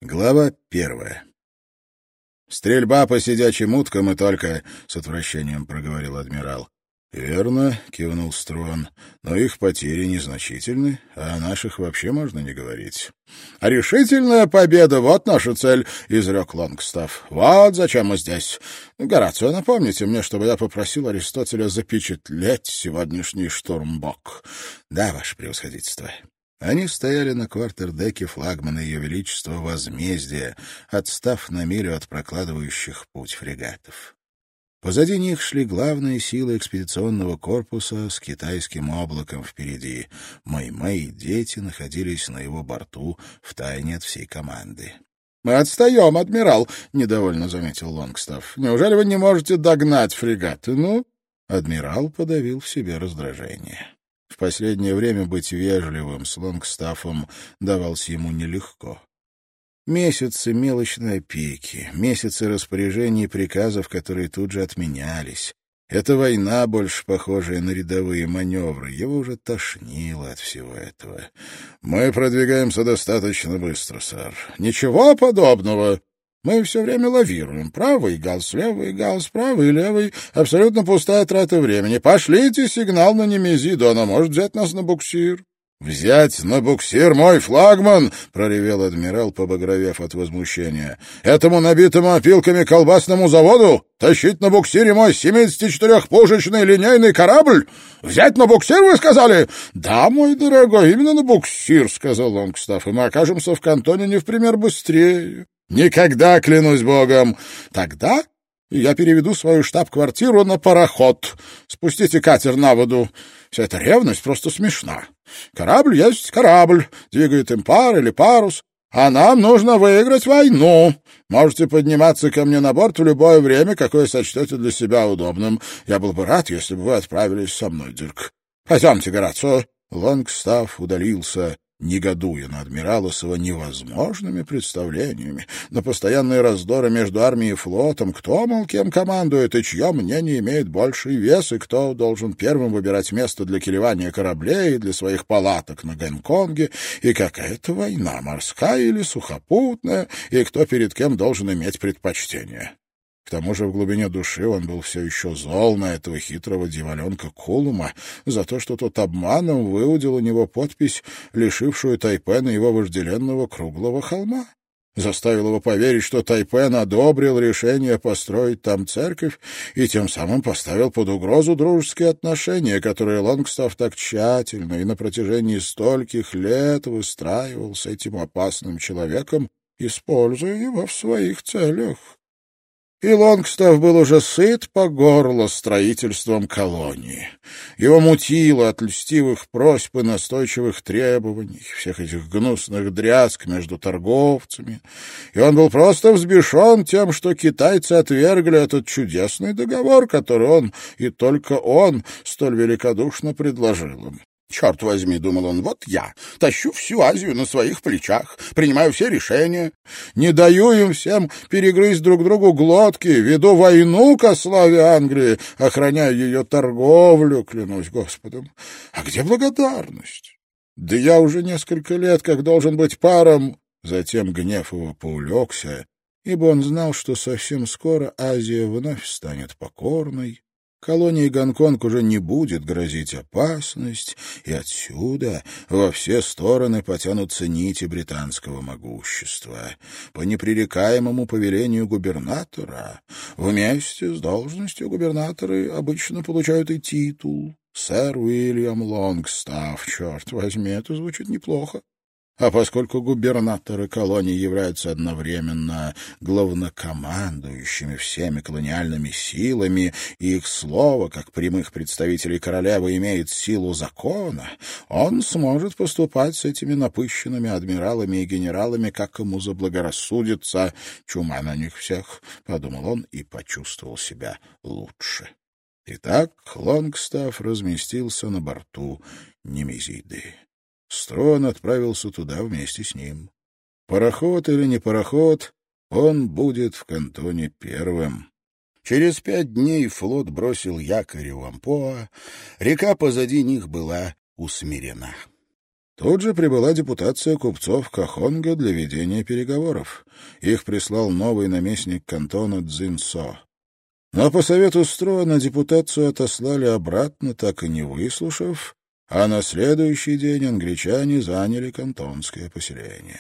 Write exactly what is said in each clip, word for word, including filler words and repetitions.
Глава первая. «Стрельба по сидячим уткам и только...» — с отвращением проговорил адмирал. «Верно», — кивнул Строн, — «но их потери незначительны, а о наших вообще можно не говорить». «А решительная победа — вот наша цель», — изрек Лонгстафф. «Вот зачем мы здесь. Горацио, напомните мне, чтобы я попросил Аристотеля запечатлеть сегодняшний штурмбок». «Да, ваше превосходительство». Они стояли на квартердеке флагмана Ее Величества Возмездия, отстав на милю от прокладывающих путь фрегатов. Позади них шли главные силы экспедиционного корпуса с китайским облаком впереди. Мэй-Мэй и дети находились на его борту втайне от всей команды. «Мы отстаем, адмирал», — недовольно заметил Лонгстафф. «Неужели вы не можете догнать фрегаты? Ну?» Адмирал подавил в себе раздражение. В последнее время быть вежливым с Лонгстаффом давалось ему нелегко. Месяцы мелочной опеки, месяцы распоряжений и приказов, которые тут же отменялись. Эта война, больше похожая на рядовые маневры, его уже тошнило от всего этого. «Мы продвигаемся достаточно быстро, сэр». «Ничего подобного. Мы все время лавируем. Правый галс, левый галс, правый, левый. Абсолютно пустая трата времени. Пошлите сигнал на Немезиду, она может взять нас на буксир». «Взять на буксир мой флагман!» — проревел адмирал, побагровев от возмущения. «Этому набитому опилками колбасному заводу тащить на буксире мой семидесятичетырехпушечный линейный корабль? Взять на буксир, вы сказали?» «Да, мой дорогой, именно на буксир», — сказал Лонгстафф, «и мы окажемся в Кантоне не в пример быстрее». «Никогда, клянусь богом!» «Тогда я переведу свою штаб-квартиру на пароход. Спустите катер на воду. Вся эта ревность просто смешна. Корабль есть корабль, двигает им пар или парус, а нам нужно выиграть войну. Можете подниматься ко мне на борт в любое время, какое сочтете для себя удобным. Я был бы рад, если бы вы отправились со мной, Дирк. Пойдемте, Горацио». Лонгстафф удалился, негодуя на адмирала с его невозможными представлениями, на постоянные раздоры между армией и флотом, кто, мол, кем командует и чье мнение имеет больший вес, и кто должен первым выбирать место для килевания кораблей и для своих палаток на Гонконге, и какая-то война, морская или сухопутная, и кто перед кем должен иметь предпочтение. К тому же в глубине души он был все еще зол на этого хитрого дьяволенка Кулума за то, что тот обманом выудил у него подпись, лишившую Тайпена его вожделенного круглого холма. Заставил его поверить, что Тайпен одобрил решение построить там церковь и тем самым поставил под угрозу дружеские отношения, которые Лонгстафф так тщательно и на протяжении стольких лет выстраивал с этим опасным человеком, используя его в своих целях. И Лонгстафф был уже сыт по горло строительством колонии. Его мутило от льстивых просьб и настойчивых требований, всех этих гнусных дрязг между торговцами, и он был просто взбешен тем, что китайцы отвергли этот чудесный договор, который он, и только он, столь великодушно предложил им. «Черт возьми», — думал он, — «вот я тащу всю Азию на своих плечах, принимаю все решения, не даю им всем перегрызть друг другу глотки, веду войну ко славе Англии, охраняю ее торговлю, клянусь Господом. А где благодарность? Да я уже несколько лет как должен быть паром». Затем гнев его поулегся, ибо он знал, что совсем скоро Азия вновь станет покорной, колонии Гонконг уже не будет грозить опасность, и отсюда во все стороны потянутся нити британского могущества. По непререкаемому повелению губернатора, вместе с должностью губернаторы обычно получают и титул. Сэр Уильям Лонгстафф, черт возьми, это звучит неплохо. А поскольку губернаторы колоний являются одновременно главнокомандующими всеми колониальными силами, и их слово, как прямых представителей королевы, имеет силу закона, он сможет поступать с этими напыщенными адмиралами и генералами, как ему заблагорассудится. Чума на них всех, — подумал он и почувствовал себя лучше. Итак, Лонгстафф разместился на борту Немезиды. Строн отправился туда вместе с ним. Пароход или не пароход, он будет в Кантоне первым. Через пять дней флот бросил якорь у Ампоа, река позади них была усмирена. Тут же прибыла депутация купцов Кахонга для ведения переговоров. Их прислал новый наместник кантона Цзиньсо. Но по совету Струана депутацию отослали обратно, так и не выслушав, а на следующий день англичане заняли кантонское поселение.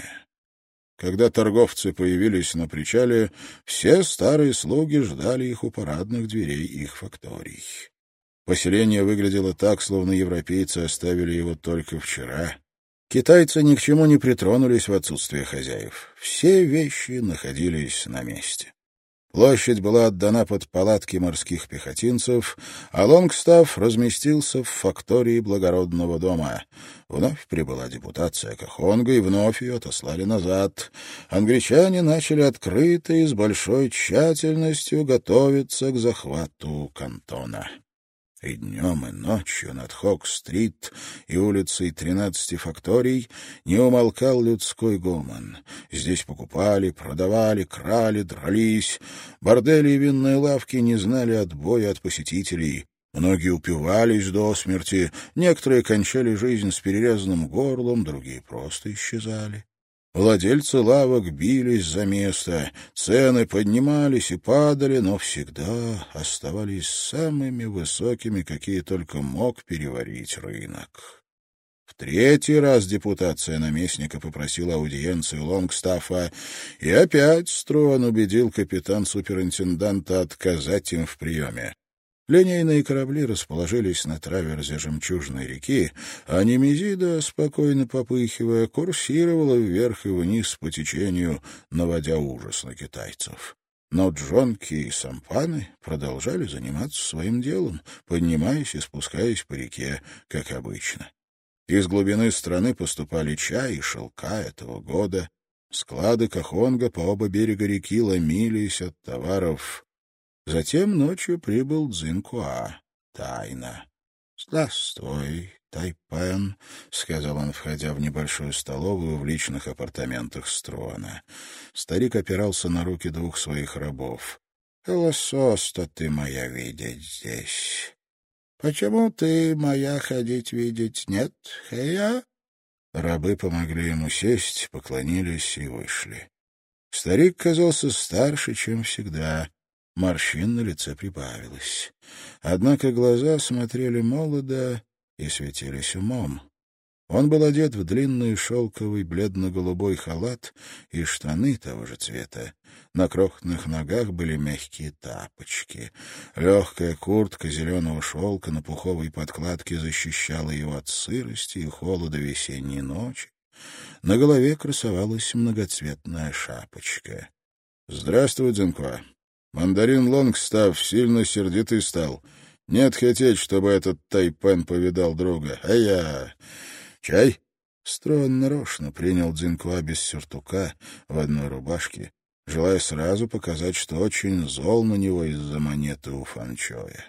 Когда торговцы появились на причале, все старые слуги ждали их у парадных дверей их факторий. Поселение выглядело так, словно европейцы оставили его только вчера. Китайцы ни к чему не притронулись в отсутствие хозяев. Все вещи находились на месте. Площадь была отдана под палатки морских пехотинцев, а Лонгстафф разместился в фактории благородного дома. Вновь прибыла депутация Кахонга, и вновь ее отослали назад. Англичане начали открыто и с большой тщательностью готовиться к захвату кантона. И днем, и ночью над Хок-стрит и улицей тринадцати факторий не умолкал людской гомон. Здесь покупали, продавали, крали, дрались. Бордели и винные лавки не знали отбоя от посетителей. Многие упивались до смерти, некоторые кончали жизнь с перерезанным горлом, другие просто исчезали. Владельцы лавок бились за место, цены поднимались и падали, но всегда оставались самыми высокими, какие только мог переварить рынок. В третий раз депутация наместника попросила аудиенции Лонгстаффа, и опять Струан убедил капитан-суперинтенданта отказать им в приеме. Линейные корабли расположились на траверзе Жемчужной реки, а Немезида, спокойно попыхивая, курсировала вверх и вниз по течению, наводя ужас на китайцев. Но джонки и сампаны продолжали заниматься своим делом, поднимаясь и спускаясь по реке, как обычно. Из глубины страны поступали чай и шелка этого года. Склады Кахонга по оба берега реки ломились от товаров. Затем ночью прибыл Цзиньхуа тайно. «Здравствуй, Тайпен», — сказал он, входя в небольшую столовую в личных апартаментах Струана. Старик опирался на руки двух своих рабов. «Лосос-то ты моя видеть здесь. Почему ты моя ходить видеть нет, Хэя?» Рабы помогли ему сесть, поклонились и вышли. Старик казался старше, чем всегда. Морщин на лице прибавилось. Однако глаза смотрели молодо и светились умом. Он был одет в длинный шелковый бледно-голубой халат и штаны того же цвета. На крохотных ногах были мягкие тапочки. Легкая куртка зеленого шелка на пуховой подкладке защищала его от сырости и холода весенней ночи. На голове красовалась многоцветная шапочка. — Здравствуй, Цзиньхуа. Мандарин Лонгстафф сильно сердитый стал. Нет хотеть, чтобы этот Тайпен повидал друга. А я... Чай? Струан нарочно принял Цзиньхуа без сюртука в одной рубашке, желая сразу показать, что очень зол на него из-за монеты у Фанчоя.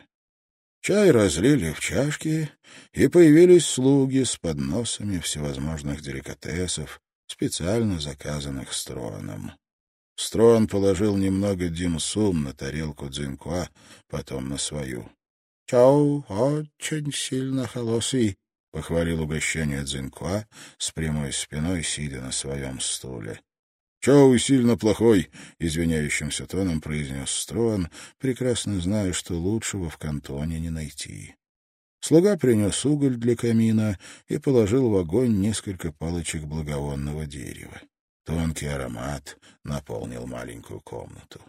Чай разлили в чашки, и появились слуги с подносами всевозможных деликатесов, специально заказанных Струаном. Струан положил немного дим-сум на тарелку Цзиньхуа, потом на свою. — Чау очень сильно холосый, — похвалил угощение Цзиньхуа с прямой спиной, сидя на своем стуле. — Чау сильно плохой, — извиняющимся тоном произнес Струан, прекрасно зная, что лучшего в кантоне не найти. Слуга принес уголь для камина и положил в огонь несколько палочек благовонного дерева. Тонкий аромат наполнил маленькую комнату.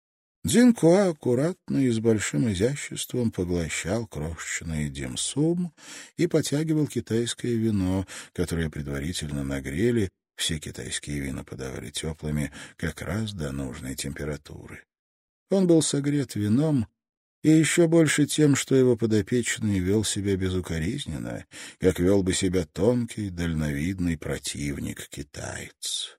Цзиньхуа аккуратно и с большим изяществом поглощал крошечный дим-сум и потягивал китайское вино, которое предварительно нагрели, все китайские вина подавали теплыми, как раз до нужной температуры. Он был согрет вином и еще больше тем, что его подопечный вел себя безукоризненно, как вел бы себя тонкий, дальновидный противник-китаец.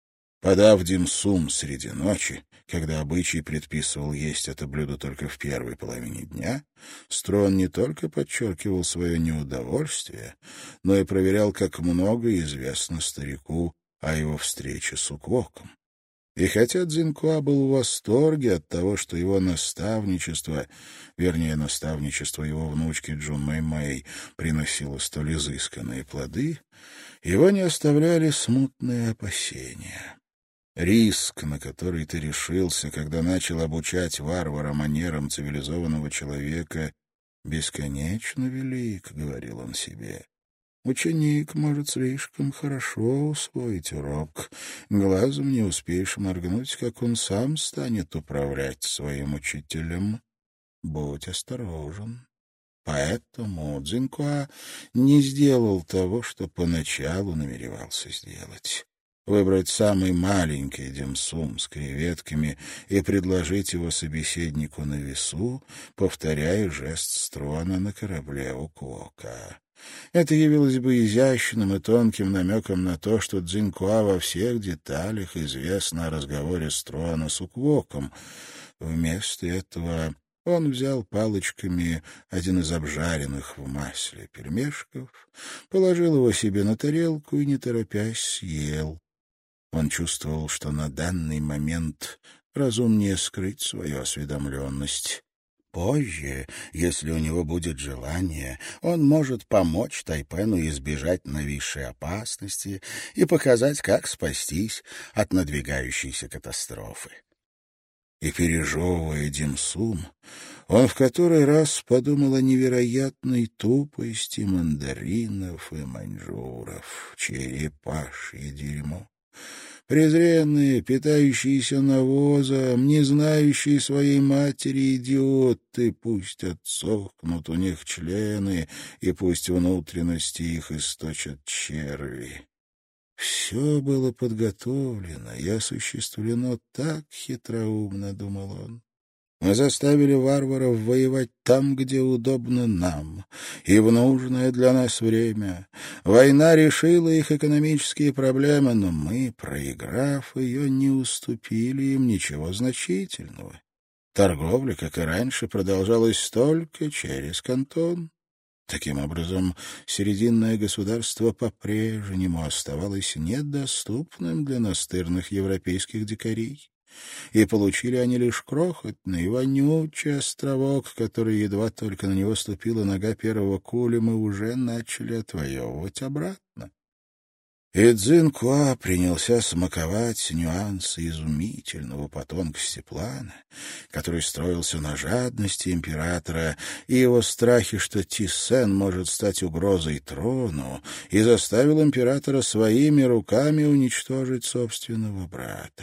Подав дим-сум среди ночи, когда обычай предписывал есть это блюдо только в первой половине дня, Струан не только подчеркивал свое неудовольствие, но и проверял, как много известно старику о его встрече с Уквоком. И хотя Цзиньхуа был в восторге от того, что его наставничество, вернее, наставничество его внучки Джун Мэй-Мэй, приносило столь изысканные плоды, его не оставляли смутные опасения. Риск, на который ты решился, когда начал обучать варвара манерам цивилизованного человека, бесконечно велик, — говорил он себе. Ученик может слишком хорошо усвоить урок. Глазом не успеешь моргнуть, как он сам станет управлять своим учителем. Будь осторожен. Поэтому Цзиньхуа не сделал того, что поначалу намеревался сделать. Выбрать самый маленький димсум с креветками и предложить его собеседнику на весу, повторяя жест Струана на корабле у Куока. Это явилось бы изящным и тонким намеком на то, что Цзиньхуа во всех деталях известно о разговоре Струана с Уквоком. Вместо этого он взял палочками один из обжаренных в масле пельмешков, положил его себе на тарелку и, не торопясь, съел. Он чувствовал, что на данный момент разумнее скрыть свою осведомленность. Позже, если у него будет желание, он может помочь Тайпену избежать нависшей опасности и показать, как спастись от надвигающейся катастрофы. И, пережевывая димсум, он в который раз подумал о невероятной тупости мандаринов и маньчжуров, черепашье дерьмо. Презренные, питающиеся навозом, не знающие своей матери идиоты, пусть отсохнут у них члены, и пусть внутренности их источат черви. Все было подготовлено и осуществлено так хитроумно, — думал он. Мы заставили варваров воевать там, где удобно нам, и в нужное для нас время. Война решила их экономические проблемы, но мы, проиграв ее, не уступили им ничего значительного. Торговля, как и раньше, продолжалась только через Кантон. Таким образом, Серединное государство по-прежнему оставалось недоступным для настырных европейских дикарей. И получили они лишь крохотный, вонючий островок, который, едва только на него ступила нога первого кулема, уже начали отвоевывать обратно. И Цзиньхуа принялся смаковать нюансы изумительного по тонкости плана, который строился на жадности императора и его страхе, что Тисен может стать угрозой трону, и заставил императора своими руками уничтожить собственного брата.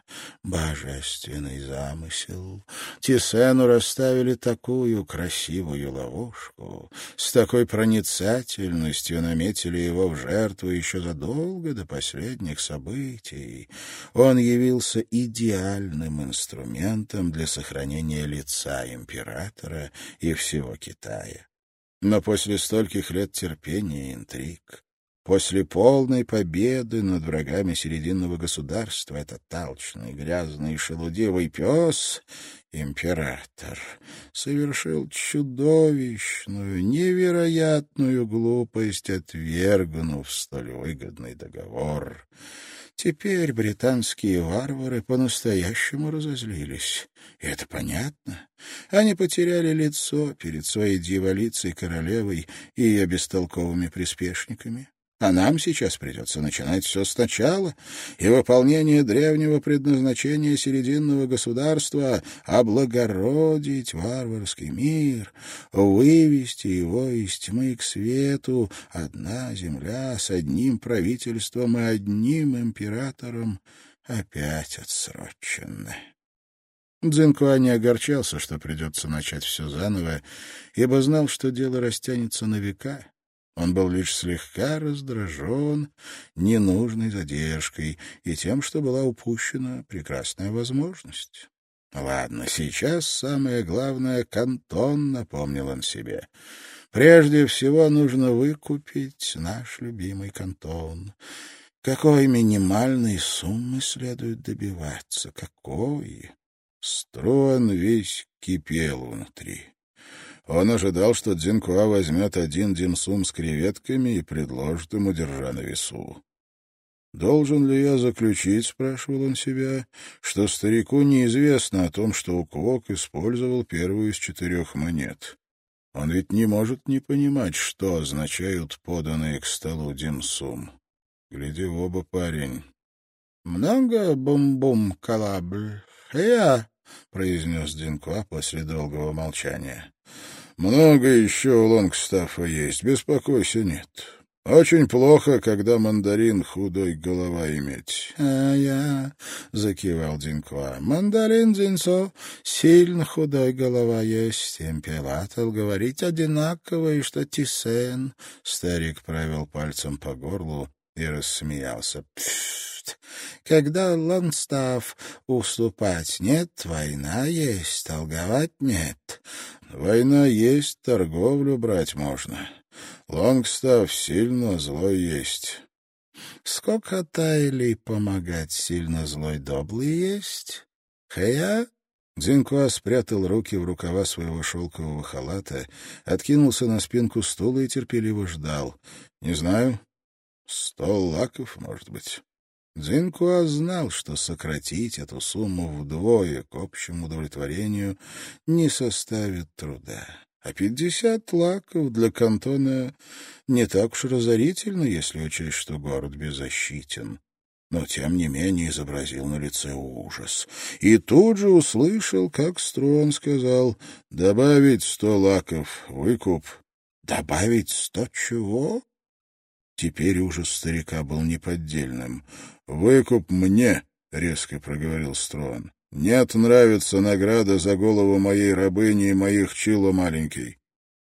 Божественный замысел. Тисену расставили такую красивую ловушку, с такой проницательностью наметили его в жертву еще задолго до последних событий. Он явился идеальным инструментом для сохранения лица императора и всего Китая. Но после стольких лет терпения и интриг, после полной победы над врагами Серединного государства, этот алчный, грязный и шелудивый пес, император, совершил чудовищную, невероятную глупость, отвергнув столь выгодный договор. Теперь британские варвары по-настоящему разозлились. И это понятно. Они потеряли лицо перед своей дьяволицей королевой и ее бестолковыми приспешниками. А нам сейчас придется начинать все сначала, и выполнение древнего предназначения Серединного государства — облагородить варварский мир, вывести его из тьмы к свету, одна земля с одним правительством и одним императором опять отсрочена. Цзиньхуа не огорчался, что придется начать все заново, ибо знал, что дело растянется на века. Он был лишь слегка раздражен ненужной задержкой и тем, что была упущена прекрасная возможность. «Ладно, сейчас самое главное — Кантон», — напомнил он себе. «Прежде всего нужно выкупить наш любимый Кантон. Какой минимальной суммы следует добиваться? Какой?» Струан весь кипел внутри. Он ожидал, что Цзиньхуа возьмет один димсум с креветками и предложит ему, держа на весу. Должен ли я заключить, спрашивал он себя, что старику неизвестно о том, что Уквок использовал первую из четырех монет? Он ведь не может не понимать, что означают поданные к столу димсум. Гляди в оба, парень. «Много бум-бум калабль? Я», — произнес Дзинкуа после долгого молчания. «Много еще у Лонгстаффа есть, беспокойся, нет. Очень плохо, когда мандарин худой голова иметь». «А я», — закивал Дзинкуа, — «мандарин Дзинцо сильно худой голова есть. Император говорить одинаково, и что Тисен». Старик провел пальцем по горлу и рассмеялся. «Пф, когда Лонгстафф уступать нет, война есть, торговать нет». «Война есть, торговлю брать можно. Лонгстафф сильно злой есть». «Сколько тайли помогать сильно злой доблый есть? Хэя?» Дзинкуа спрятал руки в рукава своего шелкового халата, откинулся на спинку стула и терпеливо ждал. «Не знаю. Сто лаков, может быть». Дзинкуа знал, что сократить эту сумму вдвое к общему удовлетворению не составит труда. А пятьдесят лаков для кантона не так уж разорительно, если учесть, что город беззащитен. Но, тем не менее, изобразил на лице ужас. И тут же услышал, как Строн сказал: «Добавить сто лаков, выкуп». «Добавить сто чего?» Теперь ужас старика был неподдельным. «Выкуп мне», — резко проговорил Строн. «Нет, нравится награда за голову моей рабыни и моих чило маленький.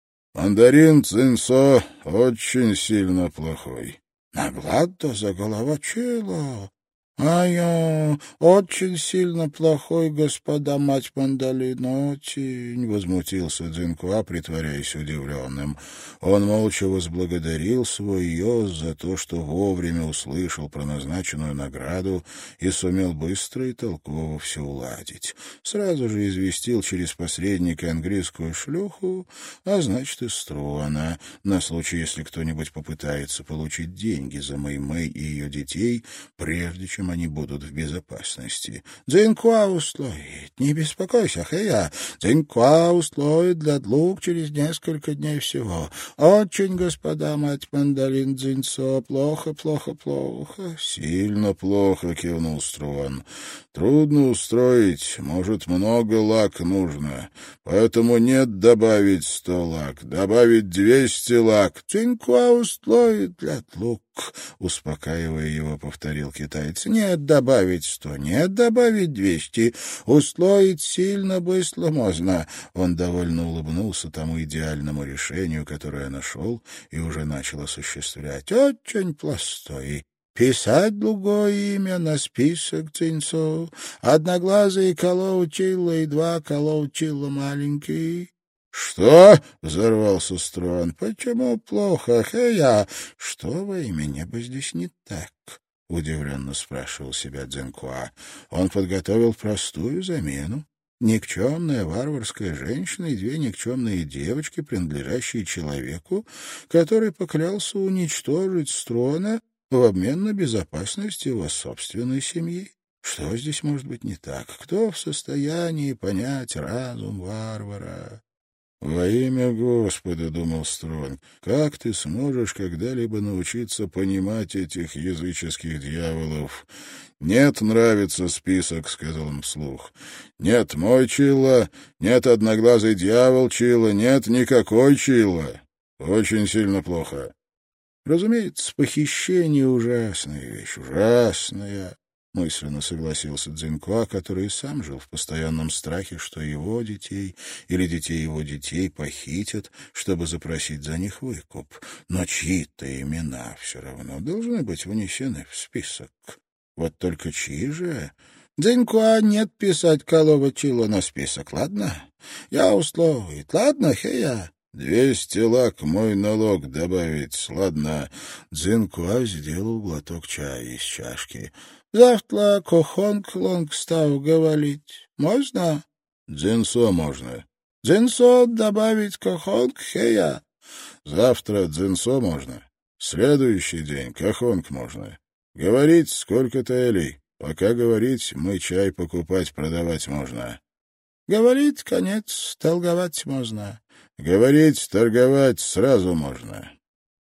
Мандарин Цинсо очень сильно плохой». «Награда за голову чило? А я очень сильно плохой, господа мать Мандалин, очень», — возмутился Дзинкуа, притворяясь удивленным. Он молча возблагодарил свой йоз за то, что вовремя услышал про назначенную награду и сумел быстро и толково все уладить. Сразу же известил через посредника английскую шлюху, а значит и Строна, на случай, если кто-нибудь попытается получить деньги за Мэй-Мэй и ее детей, прежде чем они будут в безопасности. «Дзинкуа условит, не беспокойся, Хэя. Дзинкуа условит для двух через несколько дней всего. Очень, господа мать Мандалин Дзинцо, плохо, плохо, плохо». «Сильно плохо», — кивнул Строн. «Трудно устроить, может, много лак нужно, поэтому нет добавить сто лак, добавить двести лак». «Дзинкуа условит для двух», — успокаивая его, повторил китаец. «Нет добавить сто, нет добавить двести. Условить сильно быстро можно». Он довольно улыбнулся тому идеальному решению, которое нашел и уже начал осуществлять. «Очень простой. Писать другое имя на список Цинцо. Одноглазый коло учила и два коло учила маленький». «Что?» — взорвался Строн. «Почему плохо, Хэя? Что во имя неба здесь не так?» — удивленно спрашивал себя Дзинкуа. Он подготовил простую замену. Никчемная варварская женщина и две никчемные девочки, принадлежащие человеку, который поклялся уничтожить Строна в обмен на безопасность его собственной семьи. Что здесь может быть не так? Кто в состоянии понять разум варвара? «Во имя Господа, — думал Строн, — как ты сможешь когда-либо научиться понимать этих языческих дьяволов?» «Нет, нравится список, — сказал он вслух. — Нет мой Чилла, нет одноглазый дьявол Чилла, нет никакой Чилла. Очень сильно плохо». Разумеется, похищение — ужасная вещь, ужасная. Мысленно согласился Дзинкуа, который и сам жил в постоянном страхе, что его детей или детей его детей похитят, чтобы запросить за них выкуп. Но чьи-то имена все равно должны быть внесены в список. Вот только чьи же? Дзинкуа нет писать Калова Чила на список, ладно? Я условит, ладно, Хэя? «Двести лак мой налог добавить, ладно». Дзинкуа сделал глоток чая из чашки. «Завтра Кохонг Лонгстав говорить. Можно?» «Дзинсо можно». «Дзинсо добавить Кохонг, Хэя?» «Завтра дзинсо можно. Следующий день Кохонг можно». Говорить сколько-то элей. Пока говорить, мы чай покупать, продавать можно. Говорить, конец, торговать можно. Говорить, торговать сразу можно.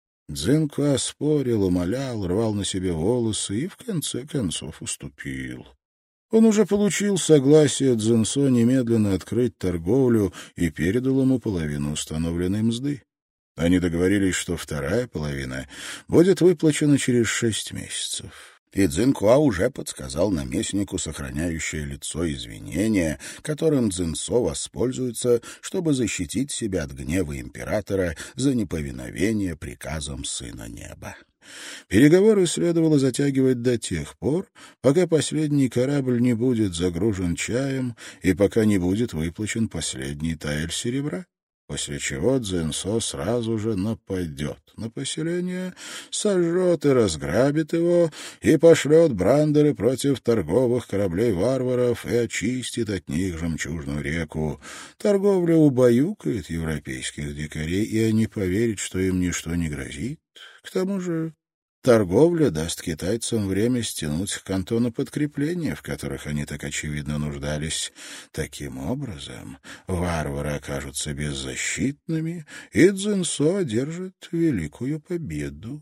Цзинька спорил, умолял, рвал на себе волосы и в конце концов уступил. Он уже получил согласие Цзиньсо немедленно открыть торговлю и передал ему половину установленной мзды. Они договорились, что вторая половина будет выплачена через шесть месяцев. И Цзинька уже подсказал наместнику сохраняющее лицо извинения, которым Цзиньсо воспользуется, чтобы защитить себя от гнева императора за неповиновение приказам Сына Неба. Переговоры следовало затягивать до тех пор, пока последний корабль не будет загружен чаем и пока не будет выплачен последний таэль серебра, после чего Цзиньсо сразу же нападет на поселение, сожжет и разграбит его и пошлет брандеры против торговых кораблей варваров и очистит от них жемчужную реку. Торговля убаюкает европейских дикарей, и они поверят, что им ничто не грозит. К тому же торговля даст китайцам время стянуть к кантону подкрепления, в которых они так очевидно нуждались. Таким образом, варвары окажутся беззащитными, и Цзиньсо одержит великую победу.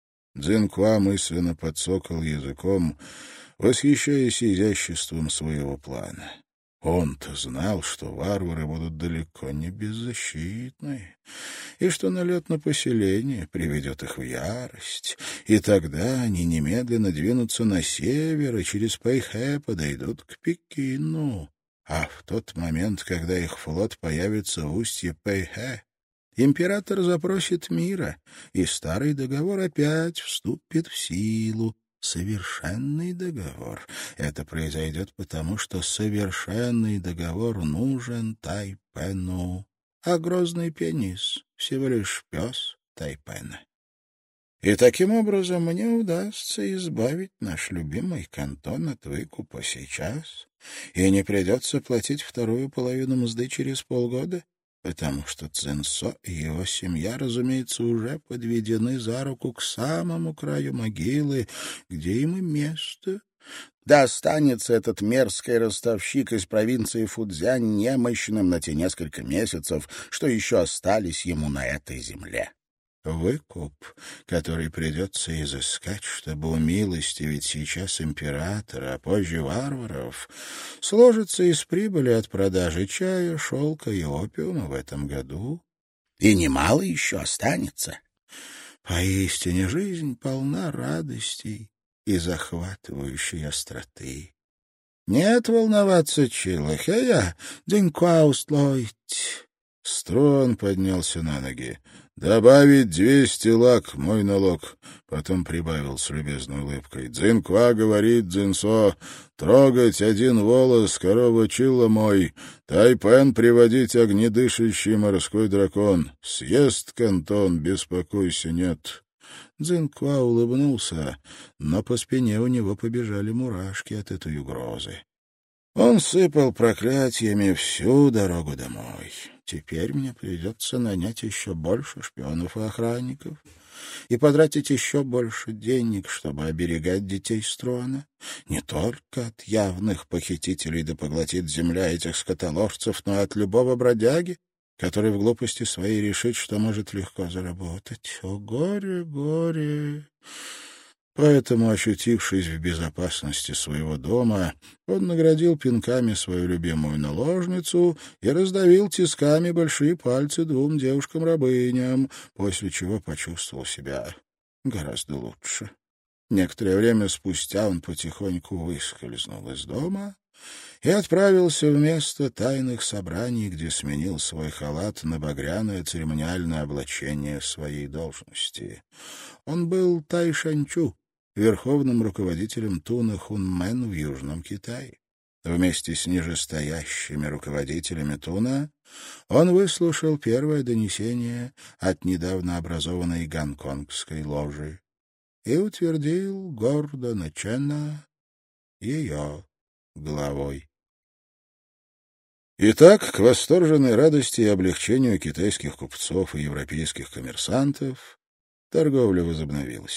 Цзинька мысленно подсокал языком, восхищаясь изяществом своего плана. Он-то знал, что варвары будут далеко не беззащитны, и что налет на поселение приведет их в ярость, и тогда они немедленно двинутся на север и через Пэйхэ подойдут к Пекину. А в тот момент, когда их флот появится в устье Пэйхэ, император запросит мира, и старый договор опять вступит в силу. Совершенный договор. Это произойдет потому, что совершенный договор нужен Тайпену, а грозный пенис — всего лишь пес Тайпена. И таким образом мне удастся избавить наш любимый кантон от выкупа сейчас, и не придется платить вторую половину мзды через полгода, потому что Цзиньсо и его семья, разумеется, уже подведены за руку к самому краю могилы, где им и место. Да останется этот мерзкий ростовщик из провинции Фудзянь немощным на те несколько месяцев, что еще остались ему на этой земле. Выкуп, который придется изыскать, чтобы умилостивить сейчас императора, а позже варваров, сложится из прибыли от продажи чая, шелка и опиума в этом году. И немало еще останется. Поистине жизнь полна радостей и захватывающей остроты. Нет волноваться, Чихэя, Дзинька-устлойт. Строн поднялся на ноги. «Добавить двести лак, мой налог», — потом прибавил с любезной улыбкой. «Цзинька говорит Цзиньсо, трогать один волос, корова чила мой, Тайпен приводить огнедышащий морской дракон. Съест кантон, беспокойся, нет». Цзинька улыбнулся, но по спине у него побежали мурашки от этой угрозы. Он сыпал проклятиями всю дорогу домой. Теперь мне придется нанять еще больше шпионов и охранников и потратить еще больше денег, чтобы оберегать детей Строна. Не только от явных похитителей да поглотит земля этих скотоложцев, но и от любого бродяги, который в глупости своей решит, что может легко заработать. О, горе, горе! Поэтому, ощутившись в безопасности своего дома, он наградил пинками свою любимую наложницу и раздавил тисками большие пальцы двум девушкам-рабыням, после чего почувствовал себя гораздо лучше. Некоторое время спустя он потихоньку выскользнул из дома и отправился в место тайных собраний, где сменил свой халат на багряное церемониальное облачение своей должности. Он был Тайшанчу, верховным руководителем Туна Хунмен в Южном Китае. Вместе с нижестоящими руководителями Туна он выслушал первое донесение от недавно образованной гонконгской ложи и утвердил Гордона Чена ее главой. Итак, к восторженной радости и облегчению китайских купцов и европейских коммерсантов торговля возобновилась.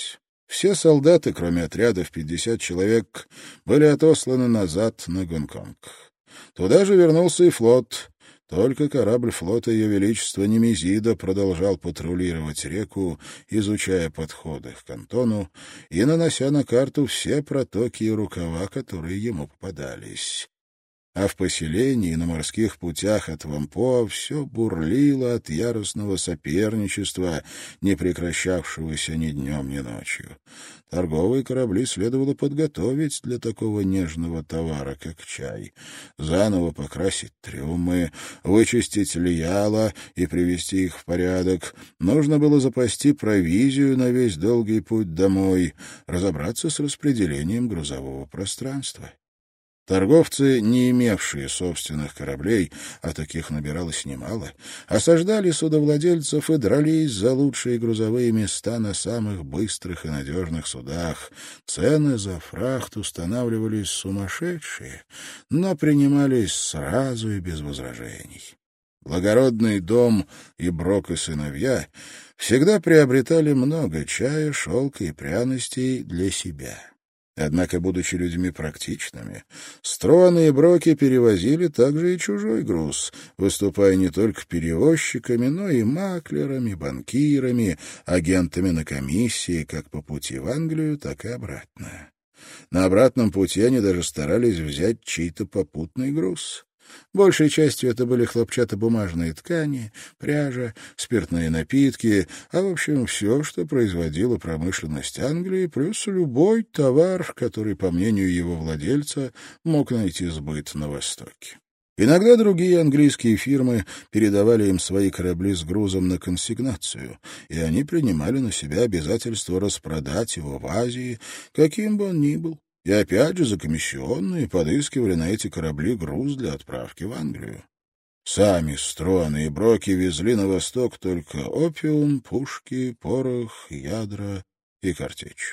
Все солдаты, кроме отряда в пятьдесят человек, были отосланы назад на Гонконг. Туда же вернулся и флот. Только корабль флота Ее Величества Немезида продолжал патрулировать реку, изучая подходы к Кантону и нанося на карту все протоки и рукава, которые ему попадались. А в поселении и на морских путях от Вампоа все бурлило от яростного соперничества, не прекращавшегося ни днем, ни ночью. Торговые корабли следовало подготовить для такого нежного товара, как чай, заново покрасить трюмы, вычистить льяла и привести их в порядок. Нужно было запасти провизию на весь долгий путь домой, разобраться с распределением грузового пространства. Торговцы, не имевшие собственных кораблей, а таких набиралось немало, осаждали судовладельцев и дрались за лучшие грузовые места на самых быстрых и надежных судах. Цены за фрахт устанавливались сумасшедшие, но принимались сразу и без возражений. Благородный дом и Брок и сыновья всегда приобретали много чая, шелка и пряностей для себя. Однако, будучи людьми практичными, Струаны и Броки перевозили также и чужой груз, выступая не только перевозчиками, но и маклерами, банкирами, агентами на комиссии, как по пути в Англию, так и обратно. На обратном пути они даже старались взять чей-то попутный груз. Большей частью это были хлопчатобумажные ткани, пряжа, спиртные напитки, а, в общем, все, что производила промышленность Англии, плюс любой товар, который, по мнению его владельца, мог найти сбыт на Востоке. Иногда другие английские фирмы передавали им свои корабли с грузом на консигнацию, и они принимали на себя обязательство распродать его в Азии, каким бы он ни был. И опять же за комиссионные подыскивали на эти корабли груз для отправки в Англию. Сами Струаны и Броки везли на восток только опиум, пушки, порох, ядра и картечь.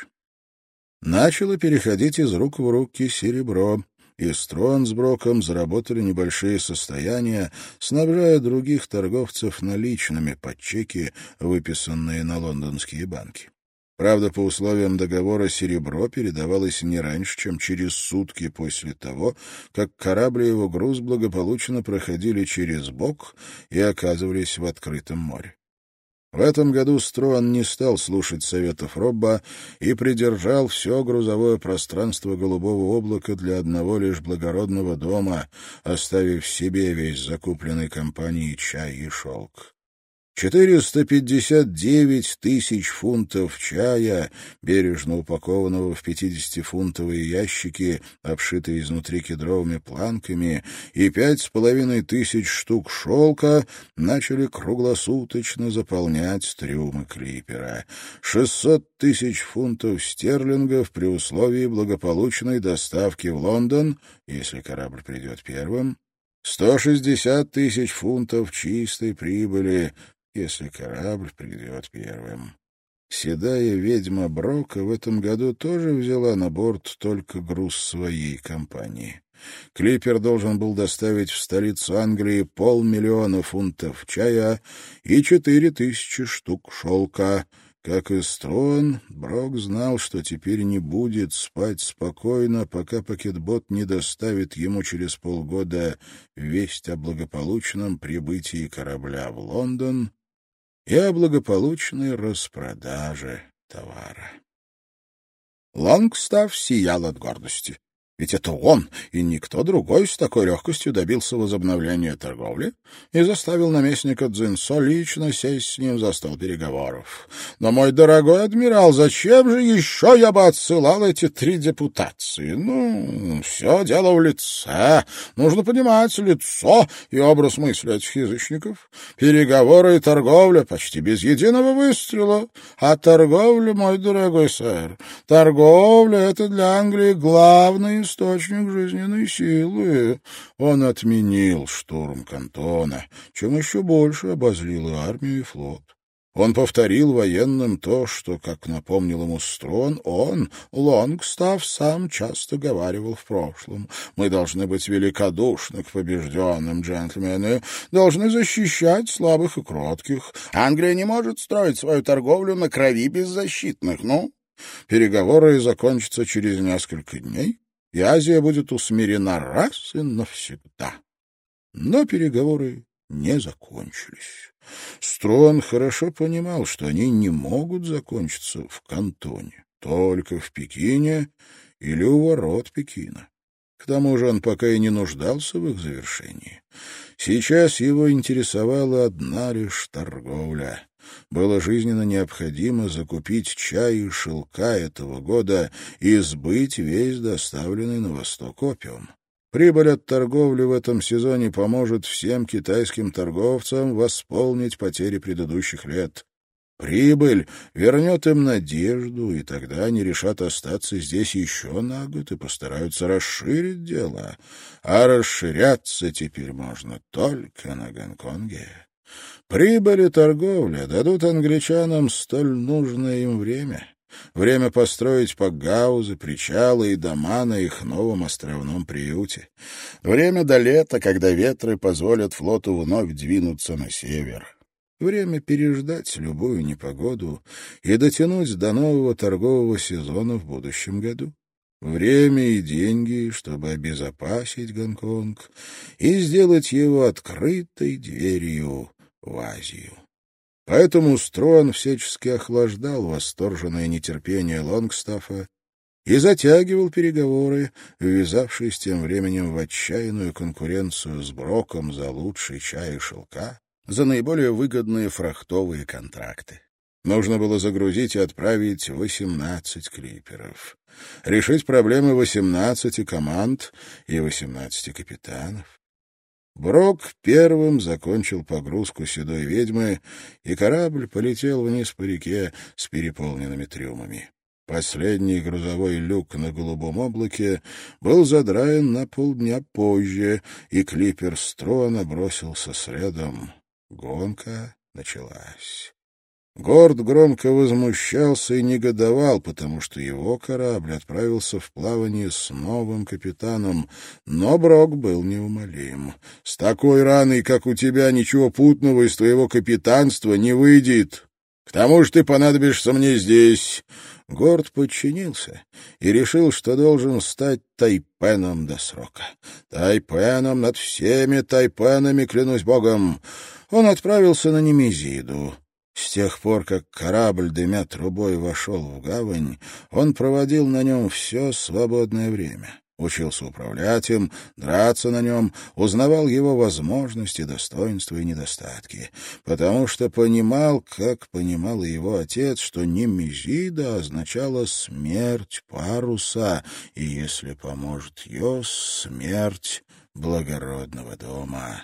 Начало переходить из рук в руки серебро, и Струан с Броком заработали небольшие состояния, снабжая других торговцев наличными под чеки, выписанные на лондонские банки. Правда, по условиям договора серебро передавалось не раньше, чем через сутки после того, как корабль и его груз благополучно проходили через Бок и оказывались в открытом море. В этом году Струан не стал слушать советов Робба и придержал все грузовое пространство Голубого облака для одного лишь благородного дома, оставив себе весь закупленный компанией чай и шелк. четыреста пятьдесят девять тысяч фунтов чая, бережно упакованного в пятидесятифунтовые ящики, обшитые изнутри кедровыми планками, и пять с половиной тысяч штук шелка начали круглосуточно заполнять трюмы клипера. шестьсот тысяч фунтов стерлингов при условии благополучной доставки в Лондон, если корабль придет первым, сто шестьдесят тысяч фунтов чистой прибыли, если корабль придет первым. Седая ведьма Брока в этом году тоже взяла на борт только груз своей компании. Клипер должен был доставить в столицу Англии полмиллиона фунтов чая и четыре тысячи штук шелка. Как и Струан, Брок знал, что теперь не будет спать спокойно, пока пакетбот не доставит ему через полгода весть о благополучном прибытии корабля в Лондон и о благополучной распродаже товара. Лонгстафф сиял от гордости. Ведь это он и никто другой с такой легкостью добился возобновления торговли и заставил наместника Цзиньсо лично сесть с ним за стол переговоров. Но, мой дорогой адмирал, зачем же еще я бы отсылал эти три депутации? Ну, все дело в лице. Нужно понимать лицо и образ мысли этих язычников. Переговоры и торговля почти без единого выстрела. А торговля, мой дорогой сэр, торговля — это для Англии главный источник жизненной силы. Он отменил штурм Кантона, чем еще больше обозлил и армию, и флот. Он повторил военным то, что, как напомнил ему Струан, он, Лонгстафф, сам часто говаривал в прошлом. Мы должны быть великодушны к побежденным, джентльмены, должны защищать слабых и кротких. Англия не может строить свою торговлю на крови беззащитных, ну... Переговоры закончатся через несколько дней, и Азия будет усмирена раз и навсегда. Но переговоры не закончились. Строн хорошо понимал, что они не могут закончиться в Кантоне, только в Пекине или у ворот Пекина. К тому же он пока и не нуждался в их завершении. Сейчас его интересовала одна лишь торговля. Было жизненно необходимо закупить чай и шелка этого года и сбыть весь доставленный на восток опиум. Прибыль от торговли в этом сезоне поможет всем китайским торговцам восполнить потери предыдущих лет. Прибыль вернет им надежду, и тогда они решат остаться здесь еще на год и постараются расширить дело. А расширяться теперь можно только на Гонконге. Прибыль и торговля дадут англичанам столь нужное им время. Время построить пакгаузы, причалы и дома на их новом островном приюте. Время до лета, когда ветры позволят флоту вновь двинуться на север. Время переждать любую непогоду и дотянуть до нового торгового сезона в будущем году. Время и деньги, чтобы обезопасить Гонконг и сделать его открытой дверью в Азию. Поэтому Строн всячески охлаждал восторженное нетерпение Лонгстаффа и затягивал переговоры, ввязавшись тем временем в отчаянную конкуренцию с Броком за лучший чай и шелка, за наиболее выгодные фрахтовые контракты. Нужно было загрузить и отправить восемнадцать клиперов. Решить проблемы восемнадцати команд и восемнадцати капитанов. Брок первым закончил погрузку седой ведьмы, и корабль полетел вниз по реке с переполненными трюмами. Последний грузовой люк на голубом облаке был задраен на полдня позже, и клипер Строна бросился следом. Гонка началась. Горд громко возмущался и негодовал, потому что его корабль отправился в плавание с новым капитаном, но Брок был неумолим. «С такой раной, как у тебя, ничего путного из твоего капитанства не выйдет. К тому же ты понадобишься мне здесь». Горд подчинился и решил, что должен стать тайпеном до срока. Тайпеном над всеми тайпенами, клянусь богом. Он отправился на Немезиду. С тех пор, как корабль, дымя трубой, вошел в гавань, он проводил на нем все свободное время. Учился управлять им, драться на нем, узнавал его возможности, достоинства и недостатки, потому что понимал, как понимал и его отец, что Немезида означала смерть паруса, и, если поможет Йос, смерть благородного дома.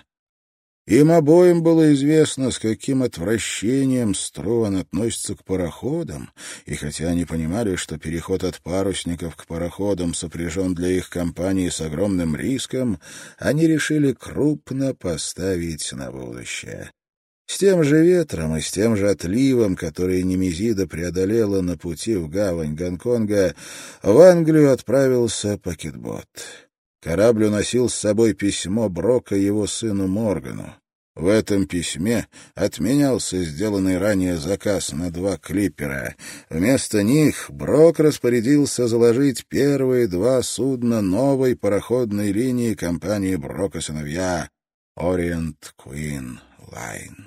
Им обоим было известно, с каким отвращением Строн относится к пароходам, и хотя они понимали, что переход от парусников к пароходам сопряжен для их компании с огромным риском, они решили крупно поставить на будущее. С тем же ветром и с тем же отливом, который Немезида преодолела на пути в гавань Гонконга, в Англию отправился пакетбот. Корабль уносил с собой письмо Брока его сыну Моргану. В этом письме отменялся сделанный ранее заказ на два клипера. Вместо них Брок распорядился заложить первые два судна новой пароходной линии компании Брок и сыновья Orient Queen Line.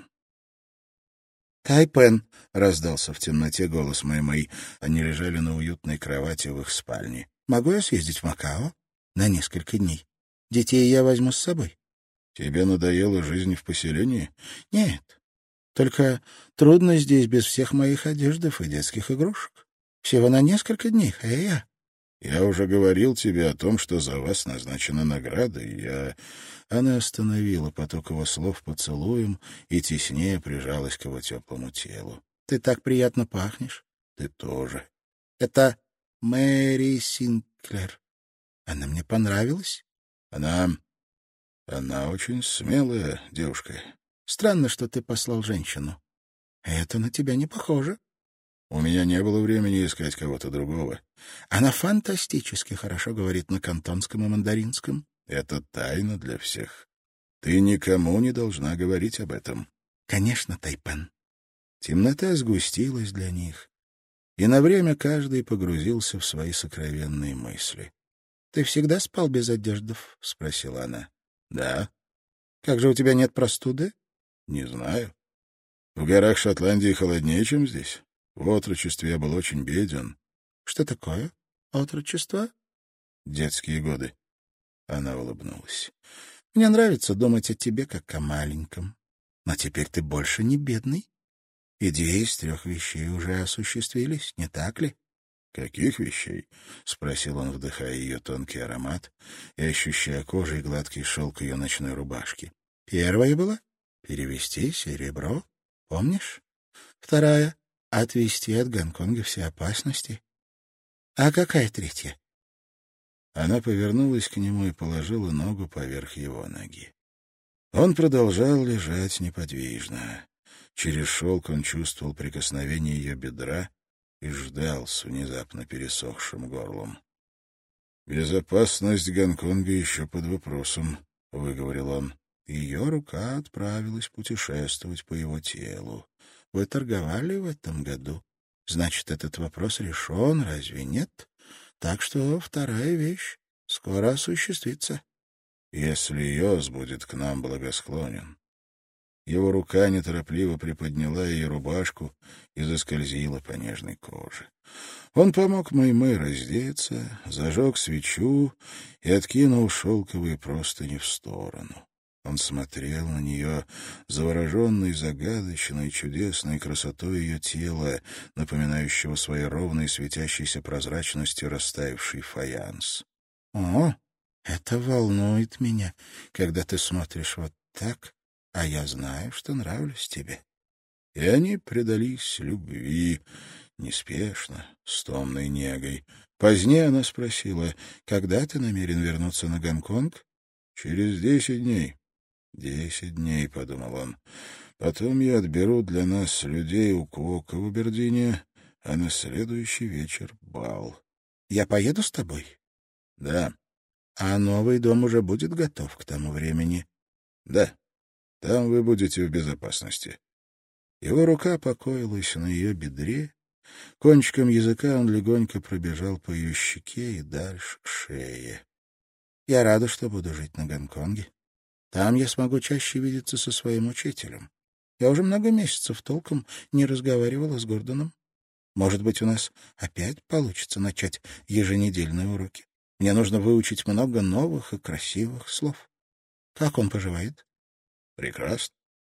«Тайпен!» — раздался в темноте голос Мэй-Мэй. Они лежали на уютной кровати в их спальне. «Могу я съездить в Макао? На несколько дней. Детей я возьму с собой». «Тебе надоела жизнь в поселении?» «Нет. Только трудно здесь без всех моих одеждов и детских игрушек. Всего на несколько дней, а я...» «Я уже говорил тебе о том, что за вас назначена награда, и я...» Она остановила поток его слов поцелуем и теснее прижалась к его теплому телу. «Ты так приятно пахнешь». «Ты тоже». «Это Мэри Синклер. Она мне понравилась?» «Она... она очень смелая девушка». «Странно, что ты послал женщину. Это на тебя не похоже». «У меня не было времени искать кого-то другого». «Она фантастически хорошо говорит на кантонском и мандаринском». «Это тайна для всех. Ты никому не должна говорить об этом». «Конечно, Тайпен». Темнота сгустилась для них. и на время каждый погрузился в свои сокровенные мысли. — Ты всегда спал без одеждов? — спросила она. — Да. — Как же у тебя нет простуды? — Не знаю. В горах Шотландии холоднее, чем здесь. В отрочестве я был очень беден. — Что такое отрочество? — Детские годы. Она улыбнулась. — Мне нравится думать о тебе, как о маленьком. Но теперь ты больше не бедный. И две из трех вещей уже осуществились, не так ли? — Каких вещей? — спросил он, вдыхая ее тонкий аромат и ощущая кожей гладкий шелк ее ночной рубашки. — Первая была — перевести серебро, помнишь? Вторая — отвести от Гонконга все опасности. А какая третья? Она повернулась к нему и положила ногу поверх его ноги. Он продолжал лежать неподвижно. Через шелк он чувствовал прикосновение ее бедра и ждал с внезапно пересохшим горлом. «Безопасность Гонконга еще под вопросом», — выговорил он. Ее рука отправилась путешествовать по его телу. «Вы торговали в этом году? Значит, этот вопрос решен, разве нет? Так что вторая вещь скоро осуществится, если Йос будет к нам благосклонен». Его рука неторопливо приподняла ее рубашку и заскользила по нежной коже. Он помог Мэй-Мэй раздеться, зажег свечу и откинул шелковые простыни в сторону. Он смотрел на нее, завороженный загадочной, чудесной красотой ее тела, напоминающего своей ровной светящейся прозрачностью растаявший фаянс. — О, это волнует меня, когда ты смотришь вот так, а я знаю, что нравлюсь тебе. И они предались любви, неспешно, с томной негой. Позднее она спросила: когда ты намерен вернуться на Гонконг? — Через десять дней. «Десять дней», — подумал он. «Потом я отберу для нас людей у Квока в Абердине, а на следующий вечер — бал». «Я поеду с тобой?» «Да». «А новый дом уже будет готов к тому времени?» «Да. Там вы будете в безопасности». Его рука покоилась на ее бедре. Кончиком языка он легонько пробежал по ее щеке и дальше к шее. «Я рада, что буду жить на Гонконге. Там я смогу чаще видеться со своим учителем. Я уже много месяцев толком не разговаривала с Гордоном. Может быть, у нас опять получится начать еженедельные уроки. Мне нужно выучить много новых и красивых слов. Как он поживает?» «Прекрасно.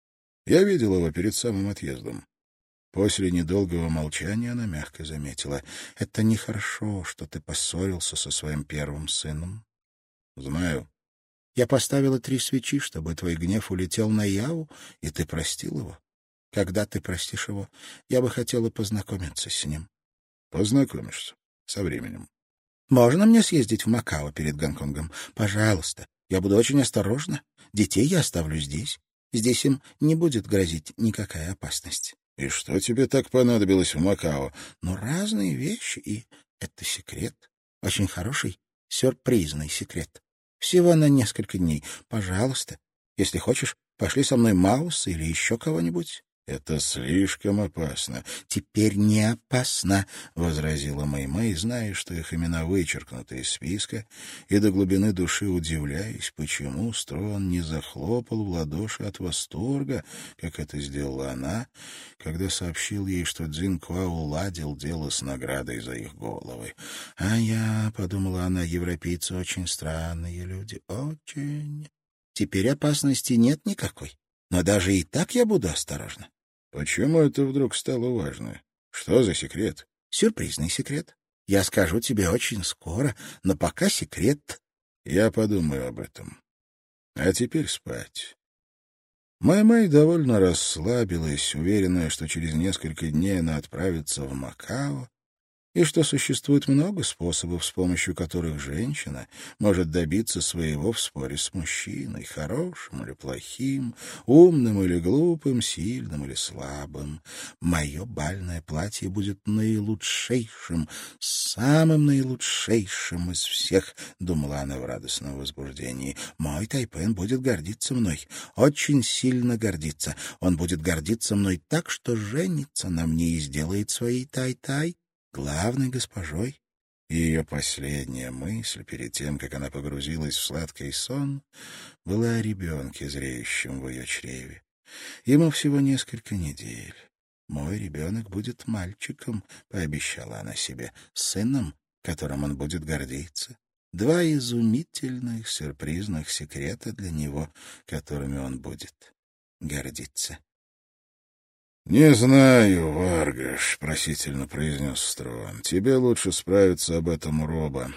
Я видел его перед самым отъездом». После недолгого молчания она мягко заметила: «Это нехорошо, что ты поссорился со своим первым сыном». «Знаю. Я поставила три свечи, чтобы твой гнев улетел на Яу, и ты простил его. Когда ты простишь его, я бы хотела познакомиться с ним». «Познакомишься. Со временем». «Можно мне съездить в Макао перед Гонконгом? Пожалуйста. Я буду очень осторожна. Детей я оставлю здесь. Здесь им не будет грозить никакая опасность». «И что тебе так понадобилось в Макао?» «Ну, разные вещи, и это секрет. Очень хороший, сюрпризный секрет. Всего на несколько дней. Пожалуйста, если хочешь, пошли со мной Мауса или еще кого-нибудь». «Это слишком опасно». «Теперь не опасно», — возразила Мэй-Мэй, зная, что их имена вычеркнуты из списка, и до глубины души удивляясь, почему Строн не захлопал в ладоши от восторга, как это сделала она, когда сообщил ей, что Цзин Куа уладил дело с наградой за их головы. «А я», — подумала она, — «европейцы очень странные люди, очень. Теперь опасности нет никакой, но даже и так я буду осторожна». «Почему это вдруг стало важно? Что за секрет?» «Сюрпризный секрет. Я скажу тебе очень скоро, но пока секрет». «Я подумаю об этом. А теперь спать». Мэй-Мэй довольно расслабилась, уверенная, что через несколько дней она отправится в Макао, и что существует много способов, с помощью которых женщина может добиться своего в споре с мужчиной, хорошим или плохим, умным или глупым, сильным или слабым. Мое бальное платье будет наилучшейшим, самым наилучшейшим из всех, — думала она в радостном возбуждении. Мой Тайпен будет гордиться мной, очень сильно гордиться. Он будет гордиться мной так, что женится на мне и сделает своей Тай-Тай главной госпожой. И ее последняя мысль, перед тем, как она погрузилась в сладкий сон, была о ребенке, зреющем в ее чреве. Ему всего несколько недель. «Мой ребенок будет мальчиком», — пообещала она себе, — «сыном, которым он будет гордиться». Два изумительных сюрпризных секрета для него, которыми он будет гордиться. «Не знаю, Варгаш», — просительно произнес Строн. «Тебе лучше справиться об этом у Роба.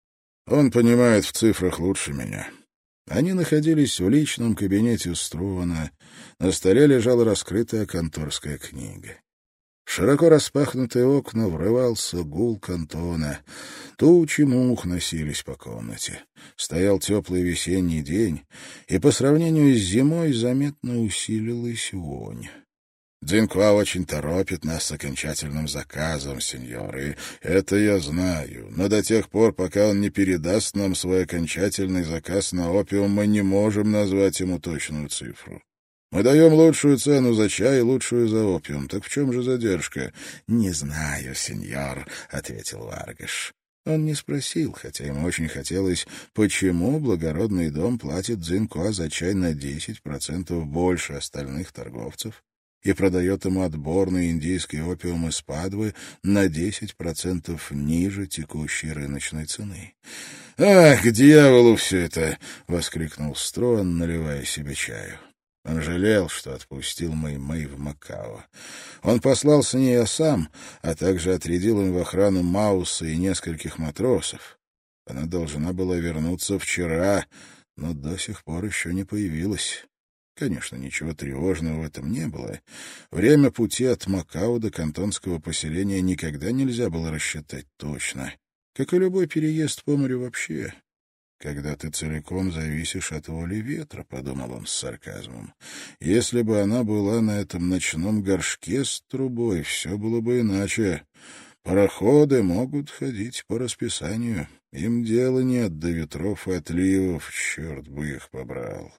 Он понимает в цифрах лучше меня». Они находились в личном кабинете Строна. На столе лежала раскрытая конторская книга. В широко распахнутые окна врывался гул кантона. Тучи мух носились по комнате. Стоял теплый весенний день, и по сравнению с зимой заметно усилилась вонь. «Дзиньхуа очень торопит нас с окончательным заказом, сеньор, и это я знаю. Но до тех пор, пока он не передаст нам свой окончательный заказ на опиум, мы не можем назвать ему точную цифру. Мы даем лучшую цену за чай и лучшую за опиум. Так в чем же задержка?» «Не знаю, сеньор», — ответил Варгаш. Он не спросил, хотя ему очень хотелось, почему благородный дом платит Дзиньхуа за чай на десять процентов больше остальных торговцев и продает ему отборный индийский опиум из Падвы на десять процентов ниже текущей рыночной цены. «Ах, к дьяволу все это!» — воскликнул Строн, наливая себе чаю. Он жалел, что отпустил Мэй-Мэй в Макао. Он послал с ней сам, а также отрядил им в охрану Мауса и нескольких матросов. Она должна была вернуться вчера, но до сих пор еще не появилась. Конечно, ничего тревожного в этом не было. Время пути от Макао до кантонского поселения никогда нельзя было рассчитать точно, как и любой переезд по морю вообще. «Когда ты целиком зависишь от воли ветра», — подумал он с сарказмом. «Если бы она была на этом ночном горшке с трубой, все было бы иначе. Пароходы могут ходить по расписанию. Им дела нет до ветров и отливов, черт бы их побрал».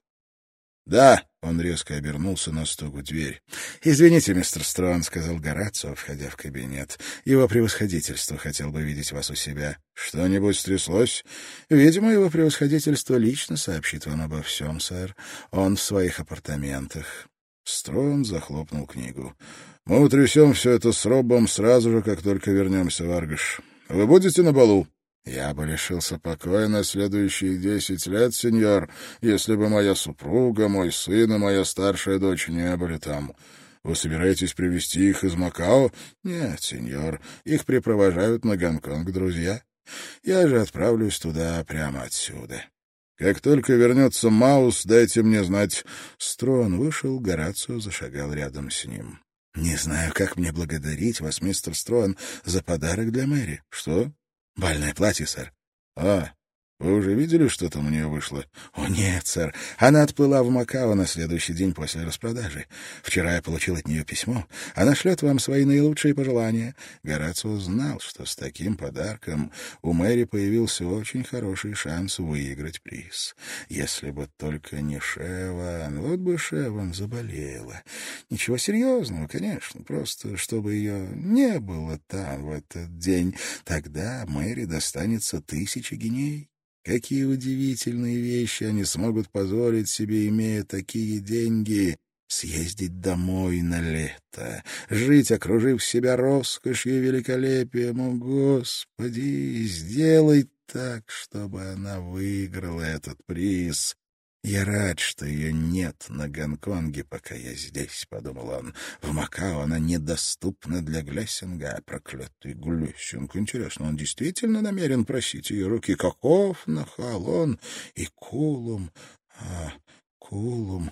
«Да», — он резко обернулся на стук в дверь. «Извините, мистер Строн», — сказал Горацио, входя в кабинет. «Его превосходительство хотел бы видеть вас у себя». «Что-нибудь стряслось?» «Видимо, его превосходительство лично сообщит вам обо всем, сэр. Он в своих апартаментах». Строн захлопнул книгу. «Мы утрясем все это с Робом сразу же, как только вернемся, Варгаш. Вы будете на балу?» «Я бы лишился покоя на следующие десять лет, сеньор, если бы моя супруга, мой сын и моя старшая дочь не были там. Вы собираетесь привезти их из Макао?» «Нет, сеньор, их припровожают на Гонконг друзья. Я же отправлюсь туда прямо отсюда». «Как только вернется Маус, дайте мне знать». Строн вышел, Горацио зашагал рядом с ним. «Не знаю, как мне благодарить вас, мистер Строн, за подарок для Мэри». «Что?» «Бальное платье, сэр». «А, вы уже видели, что там у нее вышло?» «О, нет, сэр. Она отплыла в Макао на следующий день после распродажи. Вчера я получил от нее письмо. Она шлет вам свои наилучшие пожелания». Горацио знал, что с таким подарком у Мэри появился очень хороший шанс выиграть приз. Если бы только не Шеван, вот бы Шеван заболела. Ничего серьезного, конечно, просто чтобы ее не было там в этот день. Тогда Мэри достанется тысяча гиней. Какие удивительные вещи они смогут позволить себе, имея такие деньги. Съездить домой на лето, жить, окружив себя роскошью и великолепием. О, Господи, сделай так, чтобы она выиграла этот приз. «Я рад, что ее нет на Гонконге, пока я здесь», — подумал он. «В Макао она недоступна для Глессинга». Проклятый Глессинг. Интересно, он действительно намерен просить ее руки? Каков нахал он! И Кулум... А, Кулум...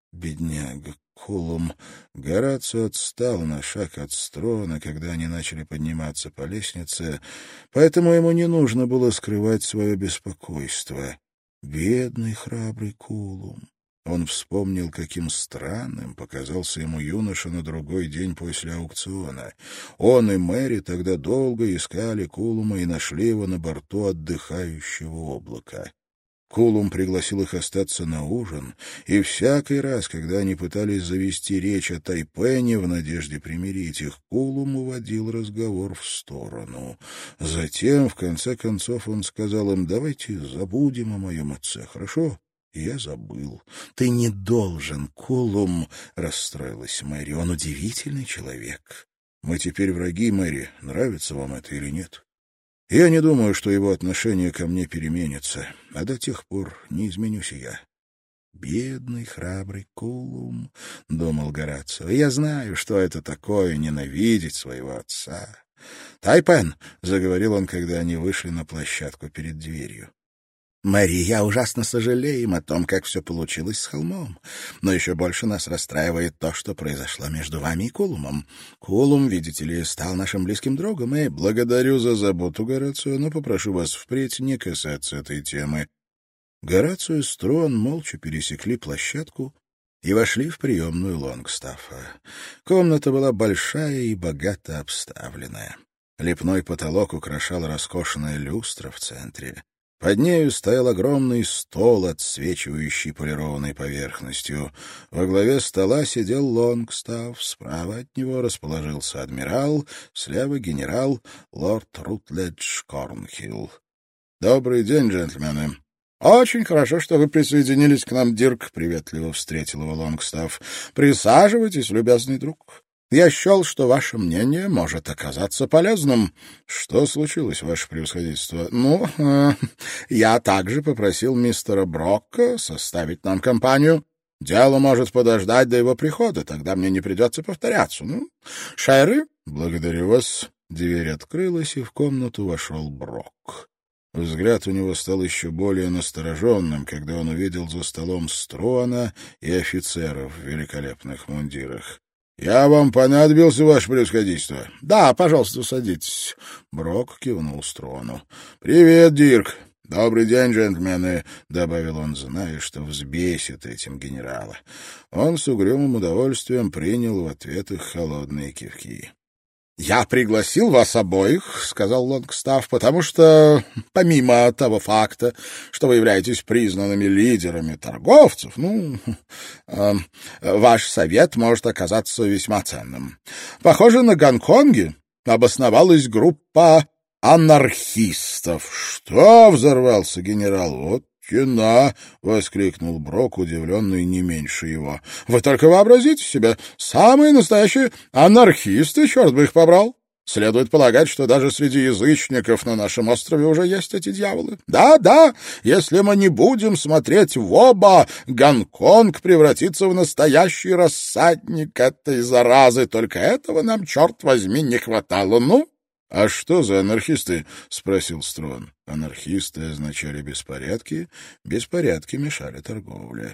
Бедняга Кулум. Горацио отстал на шаг от Строна, когда они начали подниматься по лестнице, поэтому ему не нужно было скрывать свое беспокойство. Бедный храбрый Кулум. Он вспомнил, каким странным показался ему юноша на другой день после аукциона. Он и Мэри тогда долго искали Кулума и нашли его на борту отдыхающего облака. Кулум пригласил их остаться на ужин, и всякий раз, когда они пытались завести речь о Тайпене в надежде примирить их, Кулум уводил разговор в сторону. Затем, в конце концов, он сказал им: «Давайте забудем о моем отце, хорошо?» И я забыл. «Ты не должен, Кулум», — расстроилась Мэри. «Он удивительный человек. Мы теперь враги, Мэри. Нравится вам это или нет? Я не думаю, что его отношение ко мне переменится, а до тех пор не изменюсь и я». «Бедный, храбрый Кулум», — думал Горацио. «Я знаю, что это такое — ненавидеть своего отца». «Тайпен», — заговорил он, когда они вышли на площадку перед дверью. «Мэри, я ужасно сожалеем о том, как все получилось с холмом. Но еще больше нас расстраивает то, что произошло между вами и Кулумом. Кулум, видите ли, стал нашим близким другом, и...» «Благодарю за заботу, Горацио, но попрошу вас впредь не касаться этой темы». Горацио и Струан молча пересекли площадку и вошли в приемную Лонгстаффа. Комната была большая и богато обставленная. Лепной потолок украшал роскошная люстра в центре. Под нею стоял огромный стол, отсвечивающий полированной поверхностью. Во главе стола сидел Лонгстафф, справа от него расположился адмирал, слева генерал, лорд Рутледж Корнхилл. «Добрый день, джентльмены!» «Очень хорошо, что вы присоединились к нам, Дирк», — приветливо встретил его Лонгстафф. «Присаживайтесь, любезный друг. Я счел, что ваше мнение может оказаться полезным». «Что случилось, ваше превосходительство?» «Ну, э, я также попросил мистера Брокка составить нам компанию. Дело может подождать до его прихода, тогда мне не придется повторяться. Ну, Шерри?» «Благодарю вас». Дверь открылась, и в комнату вошел Брокк. Взгляд у него стал еще более настороженным, когда он увидел за столом Струана и офицеров в великолепных мундирах. «Я вам понадобился, ваше превосходительство?» «Да, пожалуйста, садитесь». Брок кивнул Струану. «Привет, Дирк. Добрый день, джентльмены», — добавил он, зная, что взбесит этим генерала. Он с угрюмым удовольствием принял в ответ их холодные кивки. «Я пригласил вас обоих», — сказал Лонгстафф, «потому что, помимо того факта, что вы являетесь признанными лидерами торговцев, ну, э, ваш совет может оказаться весьма ценным. Похоже, на Гонконге обосновалась группа анархистов». «Что?» — взорвался генерал. «Вот «Тена!» — воскликнул Брок, удивленный не меньше его. «Вы только вообразите себе! Самые настоящие анархисты, черт бы их побрал! Следует полагать, что даже среди язычников на нашем острове уже есть эти дьяволы. Да-да, если мы не будем смотреть в оба, Гонконг превратится в настоящий рассадник этой заразы. Только этого нам, черт возьми, не хватало. Ну?» «А что за анархисты?» — спросил Струан. Анархисты означали беспорядки, беспорядки мешали торговле.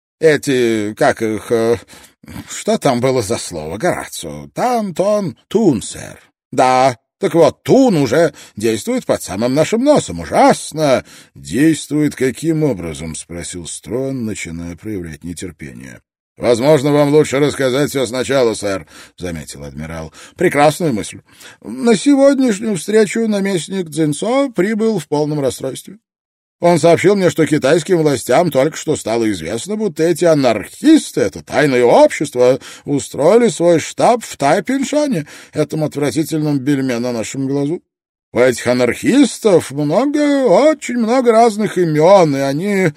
«Эти, как их, э, что там было за слово, Горацио? Там, тон, тун, сэр. Да, так вот, тун уже действует под самым нашим носом. Ужасно!» «Действует каким образом?» — спросил Струан, начиная проявлять нетерпение. «Возможно, вам лучше рассказать все сначала, сэр», — заметил адмирал. «Прекрасная мысль. На сегодняшнюю встречу наместник Цзиньцо прибыл в полном расстройстве. Он сообщил мне, что китайским властям только что стало известно, будто эти анархисты, это тайное общество, устроили свой штаб в Тайпиншане, этом отвратительном бельме на нашем глазу. У этих анархистов много, очень много разных имен, и они...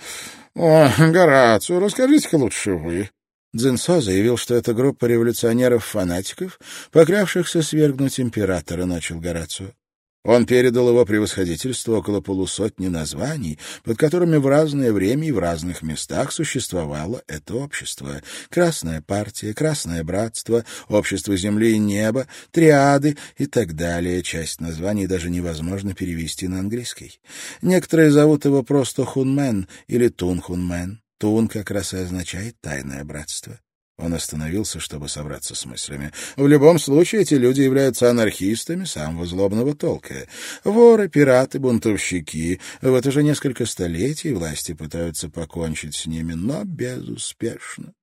О, Горацио, расскажите-ка лучше вы». Цзиньцо заявил, что это группа революционеров-фанатиков, поклявшихся свергнуть императора, начал Горацио. Он передал его превосходительству около полусотни названий, под которыми в разное время и в разных местах существовало это общество. Красная партия, Красное братство, Общество земли и неба, Триады и так далее. Часть названий даже невозможно перевести на английский. Некоторые зовут его просто Хунмен или Тун-Хунмен. Тун как раз и означает «тайное братство». Он остановился, чтобы собраться с мыслями. В любом случае, эти люди являются анархистами самого злобного толка. Воры, пираты, бунтовщики. Вот уже несколько столетий власти пытаются покончить с ними, но безуспешно.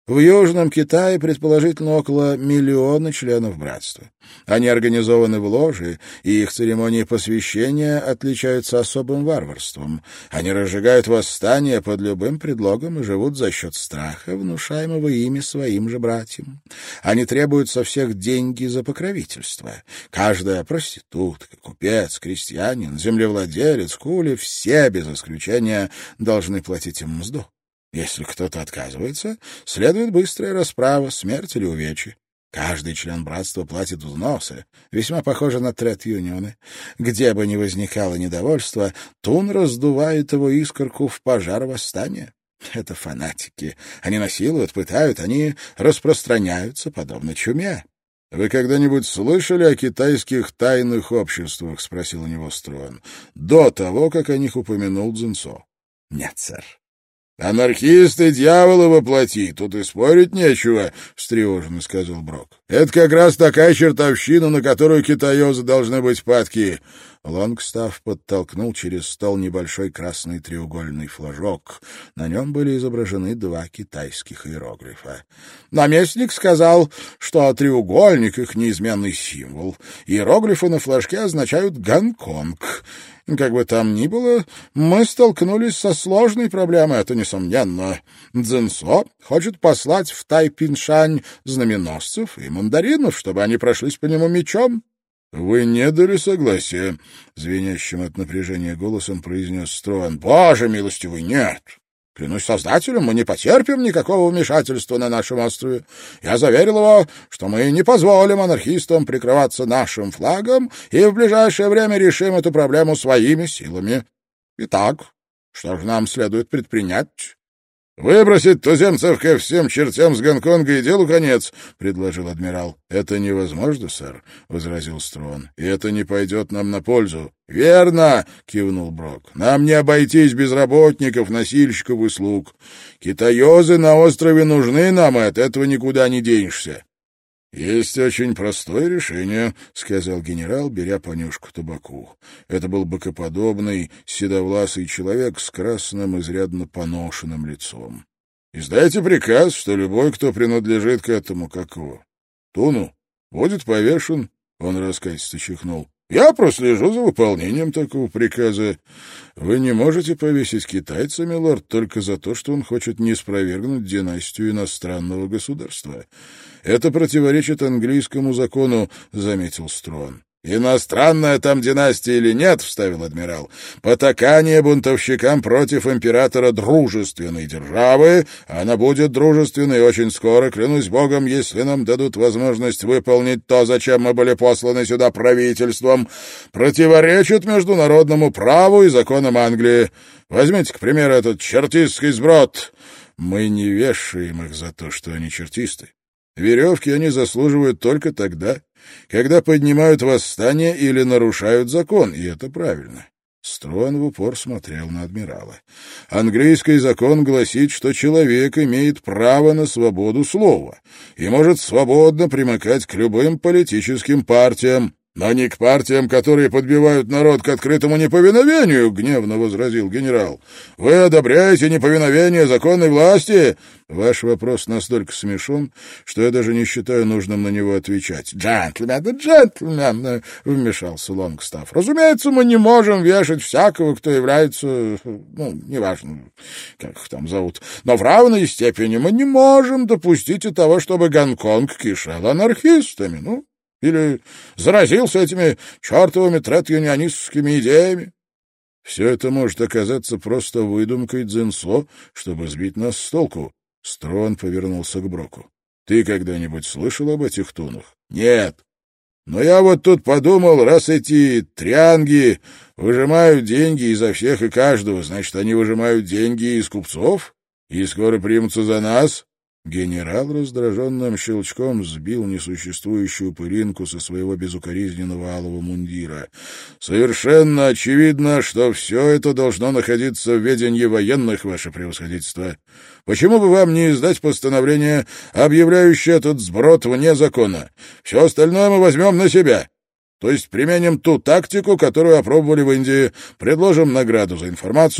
В Южном Китае, предположительно, около миллиона членов братства. Они организованы в ложи, и их церемонии посвящения отличаются особым варварством. Они разжигают восстания под любым предлогом и живут за счет страха, внушаемого ими своим же братьям. Они требуют со всех деньги за покровительство. Каждая проститутка, купец, крестьянин, землевладелец, кули — все без исключения должны платить им мзду. Если кто-то отказывается, следует быстрая расправа, смерть или увечье. Каждый член братства платит взносы, весьма похоже на тред-юнионы. Где бы ни возникало недовольство, Тун раздувает его искорку в пожар восстания. Это фанатики. Они насилуют, пытают, они распространяются, подобно чуме. — Вы когда-нибудь слышали о китайских тайных обществах? — спросил у него Струан. — До того, как о них упомянул Цзиньцо. — Нет, сэр. «Анархисты, дьяволы воплоти, тут и спорить нечего», — встревоженно сказал Брок. «Это как раз такая чертовщина, на которую китаёзы должны быть падки». Лонгстафф подтолкнул через стол небольшой красный треугольный флажок. На нем были изображены два китайских иероглифа. Наместник сказал, что треугольник — их неизменный символ. Иероглифы на флажке означают «Гонконг». Как бы там ни было, мы столкнулись со сложной проблемой, это несомненно. Цзиньцо хочет послать в Тайпиншань знаменосцев и мандаринов, чтобы они прошлись по нему мечом. — Вы не дали согласия, — звенящим от напряжения голосом произнес Струан. — Боже милостивый, нет! Клянусь Создателем, мы не потерпим никакого вмешательства на нашем острове. Я заверил его, что мы не позволим анархистам прикрываться нашим флагом и в ближайшее время решим эту проблему своими силами. Итак, что же нам следует предпринять? — Выбросить туземцев ко всем чертям с Гонконга и делу конец, — предложил адмирал. — Это невозможно, сэр, — возразил Струан, — и это не пойдет нам на пользу. — Верно, — кивнул Брок. — Нам не обойтись без работников, носильщиков и слуг. Китаёзы на острове нужны нам, и от этого никуда не денешься. — Есть очень простое решение, — сказал генерал, беря понюшку табаку. Это был быкоподобный, седовласый человек с красным, изрядно поношенным лицом. — Издайте приказ, что любой, кто принадлежит к этому, как его, Туну, будет повешен, — он раскатисто чихнул. — Я прослежу за выполнением такого приказа. Вы не можете повесить китайца, милорд, только за то, что он хочет не спровергнуть династию иностранного государства. Это противоречит английскому закону, — заметил Струан. «Иностранная там династия или нет, — вставил адмирал, — потакание бунтовщикам против императора дружественной державы, она будет дружественной очень скоро, клянусь богом, если нам дадут возможность выполнить то, зачем мы были посланы сюда правительством, противоречит международному праву и законам Англии. Возьмите, к примеру, этот чертистский сброд. Мы не вешаем их за то, что они чертисты. Веревки они заслуживают только тогда, когда поднимают восстание или нарушают закон, и это правильно. Струан в упор смотрел на адмирала. Английский закон гласит, что человек имеет право на свободу слова и может свободно примыкать к любым политическим партиям, но не к партиям, которые подбивают народ к открытому неповиновению, — гневно возразил генерал. — Вы одобряете неповиновение законной власти? Ваш вопрос настолько смешон, что я даже не считаю нужным на него отвечать. — Джентльмен, джентльмен, — вмешался Лонгстафф. — Разумеется, мы не можем вешать всякого, кто является, ну, неважно, как их там зовут, но в равной степени мы не можем допустить и того, чтобы Гонконг кишел анархистами, ну, или заразился этими чертовыми трет-юнионистскими идеями. Все это может оказаться просто выдумкой Цзиньцо, чтобы сбить нас с толку. Струан повернулся к Броку. — Ты когда-нибудь слышал об этих тунах? — Нет. Но я вот тут подумал, раз эти трянги выжимают деньги изо всех и каждого, значит, они выжимают деньги из купцов и скоро примутся за нас. Генерал раздраженным щелчком сбил несуществующую пылинку со своего безукоризненного алого мундира. «Совершенно очевидно, что все это должно находиться в ведении военных, ваше превосходительство. Почему бы вам не издать постановление, объявляющее этот сброд вне закона? Все остальное мы возьмем на себя. То есть применим ту тактику, которую опробовали в Индии, предложим награду за информацию,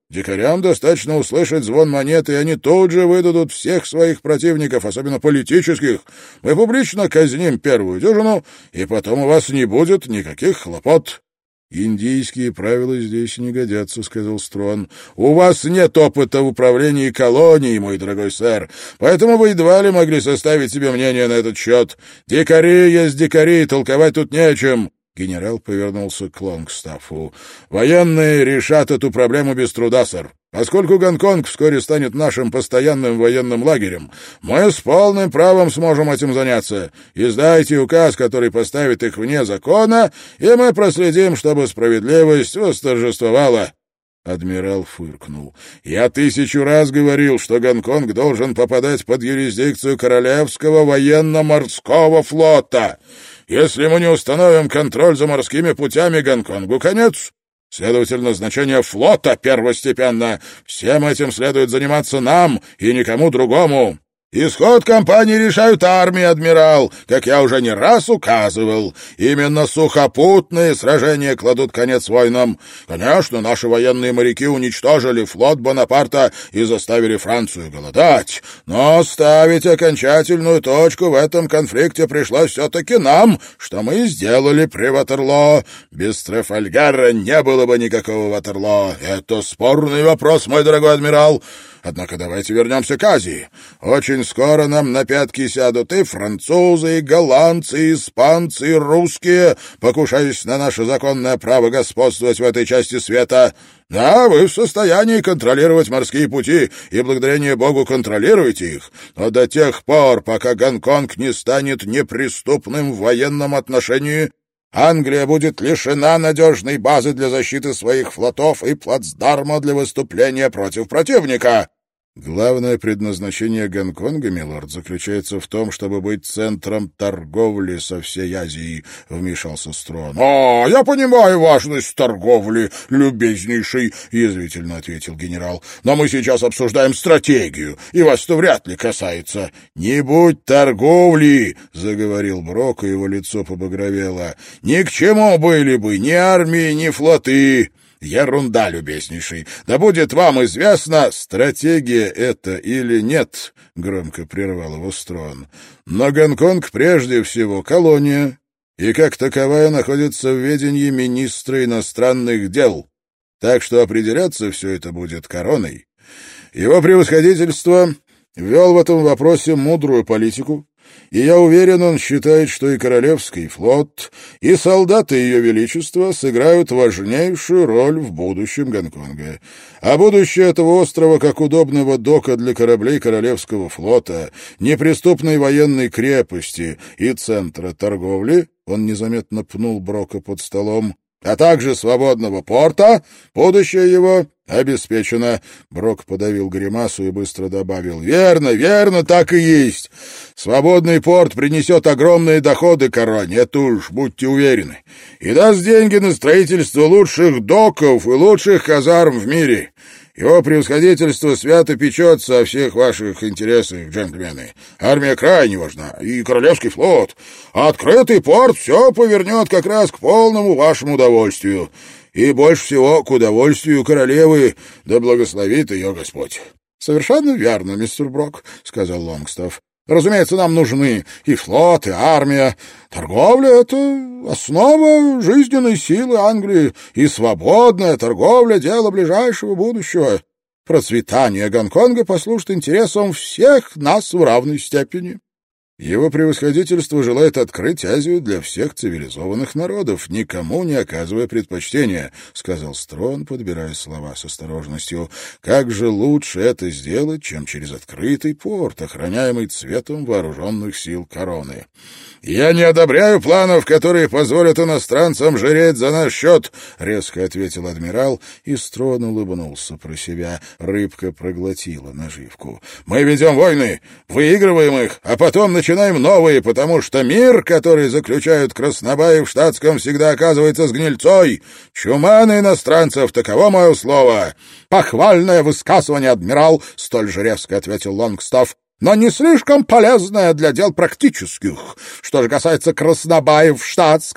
Дикарям достаточно услышать звон монеты, и они тут же выдадут всех своих противников, особенно политических. Мы публично казним первую дюжину, и потом у вас не будет никаких хлопот». «Индийские правила здесь не годятся», — сказал Строн. «У вас нет опыта в управлении колонией, мой дорогой сэр, поэтому вы едва ли могли составить себе мнение на этот счет. Дикари есть дикари, толковать тут не о чем». Генерал повернулся к Лонгстаффу. «Военные решат эту проблему без труда, сэр. Поскольку Гонконг вскоре станет нашим постоянным военным лагерем, мы с полным правом сможем этим заняться. Издайте указ, который поставит их вне закона, и мы проследим, чтобы справедливость восторжествовала». Адмирал фыркнул. «Я тысячу раз говорил, что Гонконг должен попадать под юрисдикцию Королевского военно-морского флота. Если мы не установим контроль за морскими путями, Гонконгу конец. Следовательно, значение флота первостепенно. Всем этим следует заниматься нам и никому другому. Исход кампании решают армии, адмирал, как я уже не раз указывал. Именно сухопутные сражения кладут конец войнам. Конечно, наши военные моряки уничтожили флот Бонапарта и заставили Францию голодать, но ставить окончательную точку в этом конфликте пришлось все-таки нам, что мы и сделали при Ватерлоо. Без Трафальгара не было бы никакого Ватерлоо. Это спорный вопрос, мой дорогой адмирал. Однако давайте вернемся к Азии. Очень скоро нам на пятки сядут и французы, и голландцы, и испанцы, и русские, покушаясь на наше законное право господствовать в этой части света. Да, вы в состоянии контролировать морские пути, и благодарение Богу контролируете их. Но до тех пор, пока Гонконг не станет неприступным в военном отношении, Англия будет лишена надежной базы для защиты своих флотов и плацдарма для выступления против противника. Главное предназначение Гонконга, милорд, заключается в том, чтобы быть центром торговли со всей Азией, — вмешался Строн. — А, я понимаю важность торговли, любезнейший, — язвительно ответил генерал. — Но мы сейчас обсуждаем стратегию, и вас это вряд ли касается. — Не будь торговли, — заговорил Брок, и его лицо побагровело. — Ни к чему были бы ни армии, ни флоты. Ерунда, любезнейший. Да будет вам известно, стратегия это или нет, — громко прервал его Строн. Но Гонконг прежде всего колония, и как таковая находится в ведении министра иностранных дел. Так что определяться все это будет короной. Его превосходительство вел в этом вопросе мудрую политику, и я уверен, он считает, что и Королевский флот, и солдаты Ее Величества сыграют важнейшую роль в будущем Гонконга. А будущее этого острова как удобного дока для кораблей Королевского флота, неприступной военной крепости и центра торговли, он незаметно пнул Брока под столом, а также свободного порта, будущее его обеспечено. Брок подавил гримасу и быстро добавил: «Верно, верно, так и есть. Свободный порт принесет огромные доходы короне, это уж будьте уверены, и даст деньги на строительство лучших доков и лучших казарм в мире. Его превосходительство свято печется о всех ваших интересах, джентльмены. Армия крайне важна, и Королевский флот. А открытый порт все повернет как раз к полному вашему удовольствию. И больше всего к удовольствию королевы, да благословит ее Господь». — Совершенно верно, мистер Брок, — сказал Лонгстафф. — Разумеется, нам нужны и флот, и армия. Торговля — это основа жизненной силы Англии, и свободная торговля — дело ближайшего будущего. Процветание Гонконга послужит интересам всех нас в равной степени. Его превосходительство желает открыть Азию для всех цивилизованных народов, никому не оказывая предпочтения, — сказал Строн, подбирая слова с осторожностью. Как же лучше это сделать, чем через открытый порт, охраняемый цветом вооруженных сил короны? — Я не одобряю планов, которые позволят иностранцам жреть за наш счет, — резко ответил адмирал, и Строн улыбнулся про себя. Рыбка проглотила наживку. — Мы ведем войны, выигрываем их, а потом начинаем Начинаем новые, потому что мир, который заключают краснобаи в штатском, всегда оказывается с гнильцой. Чума на иностранцев, таково мое слово. — Похвальное высказывание, адмирал, — столь же резко ответил Лонгстафф, — но не слишком полезное для дел практических. Что же касается краснобаев в штатском,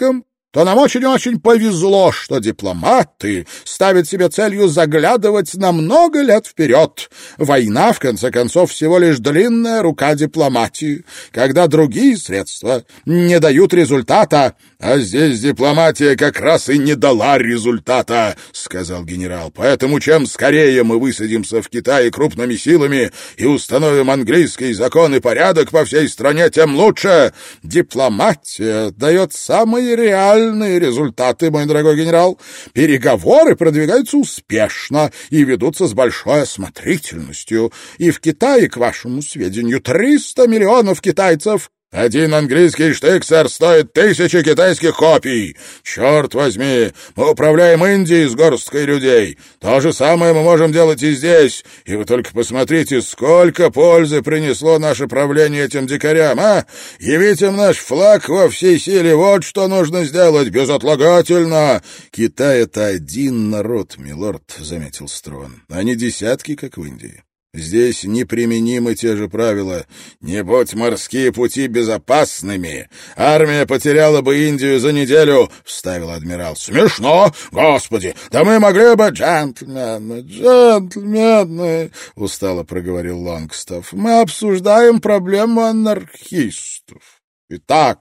то нам очень-очень повезло, что дипломаты ставят себе целью заглядывать на много лет вперед. Война, в конце концов, всего лишь длинная рука дипломатии, когда другие средства не дают результата. — А здесь дипломатия как раз и не дала результата, — сказал генерал. — Поэтому чем скорее мы высадимся в Китае крупными силами и установим английский закон и порядок по всей стране, тем лучше. Дипломатия дает самые реальные результаты, мой дорогой генерал. Переговоры продвигаются успешно и ведутся с большой осмотрительностью. И в Китае, к вашему сведению, триста миллионов китайцев. Один английский штык, сэр, стоит тысячи китайских копий. Черт возьми, мы управляем Индией с горсткой людей. То же самое мы можем делать и здесь. И вы только посмотрите, сколько пользы принесло наше правление этим дикарям, а? Явить им наш флаг во всей силе, вот что нужно сделать безотлагательно. Китай — это один народ, милорд, — заметил Строн, — а не десятки, как в Индии. Здесь неприменимы те же правила. Не будь морские пути безопасными, армия потеряла бы Индию за неделю, — вставил адмирал. — Смешно, господи! Да мы могли бы... — Джентльмены, джентльмены, — устало проговорил Лонгстафф, — мы обсуждаем проблему анархистов. Итак,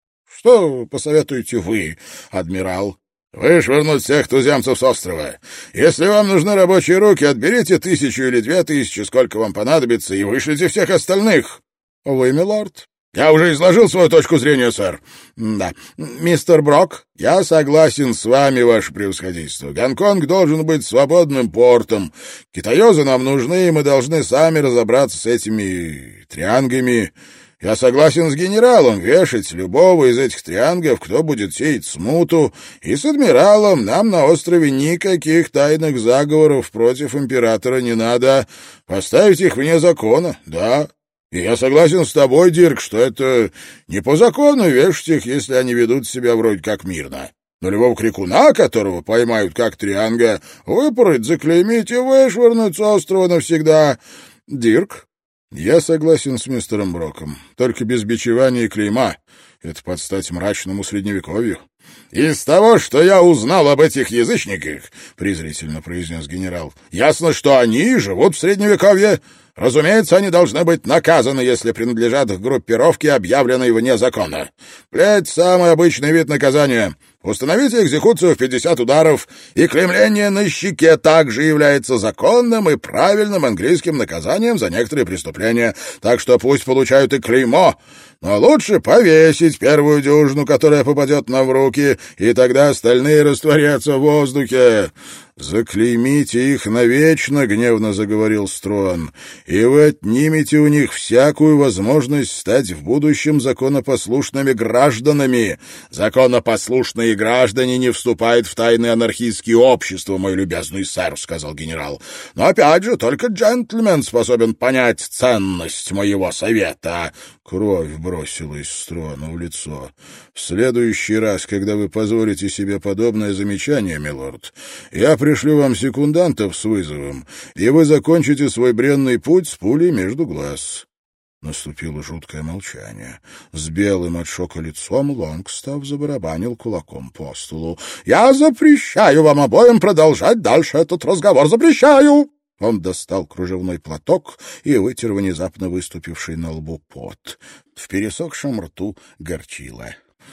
что посоветуете вы, адмирал? Вышвырнуть всех туземцев с острова. Если вам нужны рабочие руки, отберите тысячу или две тысячи, сколько вам понадобится, и вышлите всех остальных. — Вы, милорд? — Я уже изложил свою точку зрения, сэр. — Да. Мистер Брок, я согласен с вами, ваше превосходительство. Гонконг должен быть свободным портом. Китаёзы нам нужны, и мы должны сами разобраться с этими триангами. Я согласен с генералом вешать любого из этих триангов, кто будет сеять смуту, и с адмиралом нам на острове никаких тайных заговоров против императора не надо. Поставить их вне закона, да. И я согласен с тобой, Дирк, что это не по закону вешать их, если они ведут себя вроде как мирно. Но любого крикуна, которого поймают как трианга, выпороть, заклеймить и вышвырнуть с острова навсегда. Дирк? Я согласен с мистером Броком. Только без бичевания и клейма. Это под стать мрачному средневековью. — Из того, что я узнал об этих язычниках, — презрительно произнес генерал, — ясно, что они живут в средневековье. Разумеется, они должны быть наказаны, если принадлежат к группировке, объявленной вне закона. Плеть — самый обычный вид наказания. Установите экзекуцию в пятьдесят ударов, и клеймление на щеке также является законным и правильным английским наказанием за некоторые преступления, так что пусть получают и клеймо, но лучше повесить первую дюжину, которая попадет нам в руки, и тогда остальные растворятся в воздухе. «Заклеймите их навечно», — гневно заговорил Строн, «и вы отнимете у них всякую возможность стать в будущем законопослушными гражданами. Законопослушные граждане не вступают в тайные анархистские общества, мой любезный сэр», — сказал генерал. «Но опять же, только джентльмен способен понять ценность моего совета». Кровь бросилась Строну в лицо. «В следующий раз, когда вы позволите себе подобное замечание, милорд, я пришлю вам секундантов с вызовом, и вы закончите свой бренный путь с пулей между глаз». Наступило жуткое молчание. С белым от шока лицом Лонгстафф забарабанил кулаком по столу. «Я запрещаю вам обоим продолжать дальше этот разговор. Запрещаю!» Он достал кружевной платок и вытер внезапно выступивший на лбу пот. В пересохшем рту горчило.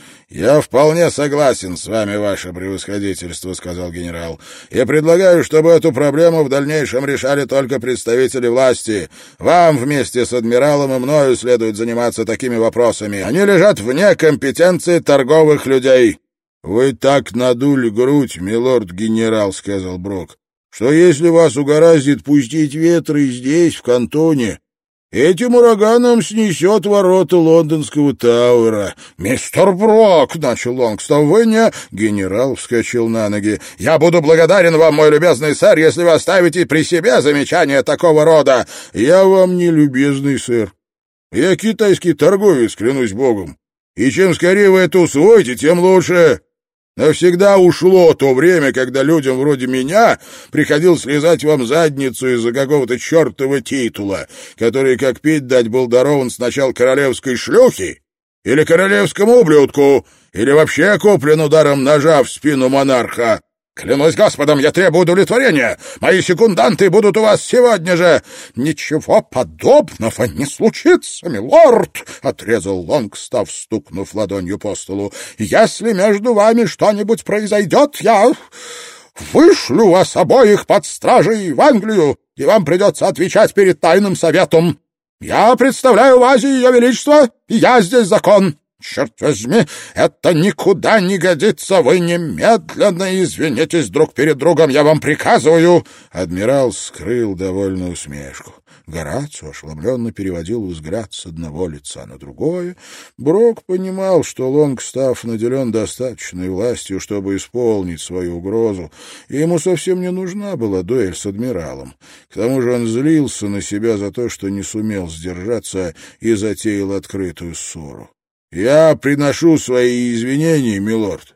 «Я вполне согласен с вами, ваше превосходительство», — сказал генерал, «и предлагаю, чтобы эту проблему в дальнейшем решали только представители власти. Вам вместе с адмиралом и мною следует заниматься такими вопросами. Они лежат вне компетенции торговых людей». «Вы так надули грудь, милорд-генерал», — сказал Брок, «что если вас угораздит пустить ветры здесь, в Кантоне, этим ураганом снесет ворота лондонского Тауэра». «Мистер Брок!» — начал Лонгстафф. «Вы не...» — генерал вскочил на ноги. «Я буду благодарен вам, мой любезный сэр, если вы оставите при себе замечания такого рода». «Я вам не любезный, сэр. Я китайский торговец, клянусь богом. И чем скорее вы это усвоите, тем лучше. Навсегда ушло то время, когда людям вроде меня приходилось слезать вам задницу из-за какого-то чертова титула, который, как пить дать, был дарован сначала королевской шлюхи, или королевскому ублюдку, или вообще куплен ударом ножа в спину монарха. Клянусь Господом, я требую удовлетворения. Мои секунданты будут у вас сегодня же. Ничего подобного не случится, милорд, — отрезал Лонгстафф, стукнув ладонью по столу. Если между вами что-нибудь произойдет, я вышлю вас обоих под стражей в Англию, и вам придется отвечать перед тайным советом. Я представляю в Азии Ее Величество, и я здесь закон. Черт возьми, это никуда не годится. Вы немедленно извинитесь друг перед другом, я вам приказываю. Адмирал скрыл довольную усмешку. Горацио ошеломленно переводил взгляд с одного лица на другое. Брок понимал, что Лонгстафф наделен достаточной властью, чтобы исполнить свою угрозу, и ему совсем не нужна была дуэль с адмиралом. К тому же он злился на себя за то, что не сумел сдержаться и затеял открытую ссору. «Я приношу свои извинения, милорд,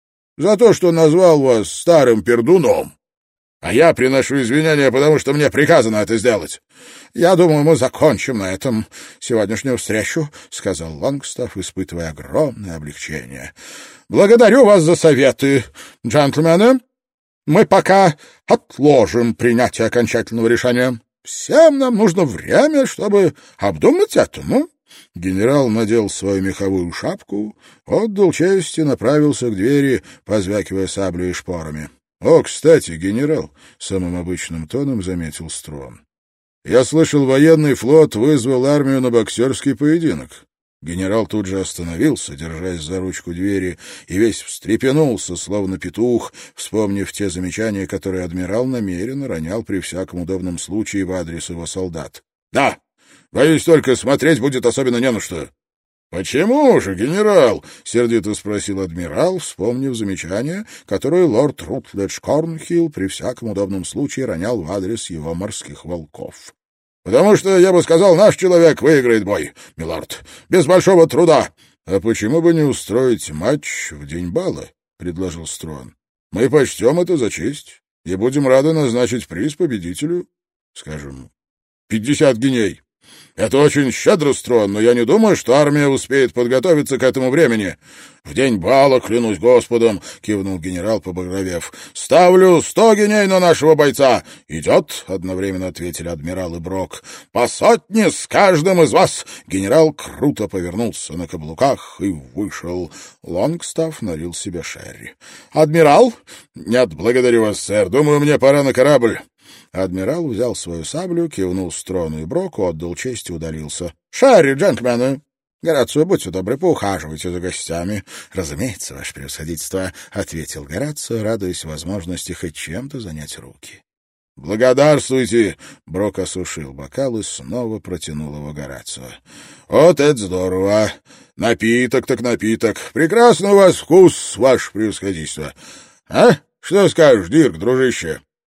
за то, что назвал вас старым пердуном. А я приношу извинения, потому что мне приказано это сделать. Я думаю, мы закончим на этом сегодняшнюю встречу», — сказал Лонгстафф, испытывая огромное облегчение. «Благодарю вас за советы, джентльмены. Мы пока отложим принятие окончательного решения. Всем нам нужно время, чтобы обдумать это, ну?» Генерал надел свою меховую шапку, отдал честь и направился к двери, позвякивая саблей и шпорами. — О, кстати, генерал, — самым обычным тоном заметил Строн. — Я слышал, военный флот вызвал армию на боксерский поединок. Генерал тут же остановился, держась за ручку двери, и весь встрепенулся, словно петух, вспомнив те замечания, которые адмирал намеренно ронял при всяком удобном случае в адрес его солдат. — Да! Боюсь, только смотреть будет особенно не на что. — Почему же, генерал? — сердито спросил адмирал, вспомнив замечание, которое лорд Рутледж Корнхилл при всяком удобном случае ронял в адрес его морских волков. — Потому что, я бы сказал, наш человек выиграет бой, милорд, без большого труда. — А почему бы не устроить матч в день бала? — предложил Строн. — Мы почтем это за честь и будем рады назначить приз победителю, скажем, пятьдесят гиней. Это очень щедро, Строн, но я не думаю, что армия успеет подготовиться к этому времени. В день бала, клянусь Господом, — кивнул генерал, побагровев. — Ставлю сто гиней на нашего бойца. — Идет, — одновременно ответили адмирал и Брок. — По сотне с каждым из вас. Генерал круто повернулся на каблуках и вышел. Лонгстафф налил себе шерри. — Адмирал? — Нет, благодарю вас, сэр. Думаю, мне пора на корабль. Адмирал взял свою саблю, кивнул Строну и Броку, отдал честь и удалился. — Шерри, джентльмены! Горацио, будьте добры, поухаживайте за гостями. — Разумеется, ваше превосходительство, — ответил Горацио, радуясь возможности хоть чем-то занять руки. — Благодарствуйте! — Брок осушил бокал и снова протянул его Горацио. — Вот это здорово! Напиток так напиток! Прекрасный у вас вкус, ваше превосходительство! А? Что скажешь, Дирк, дружище? —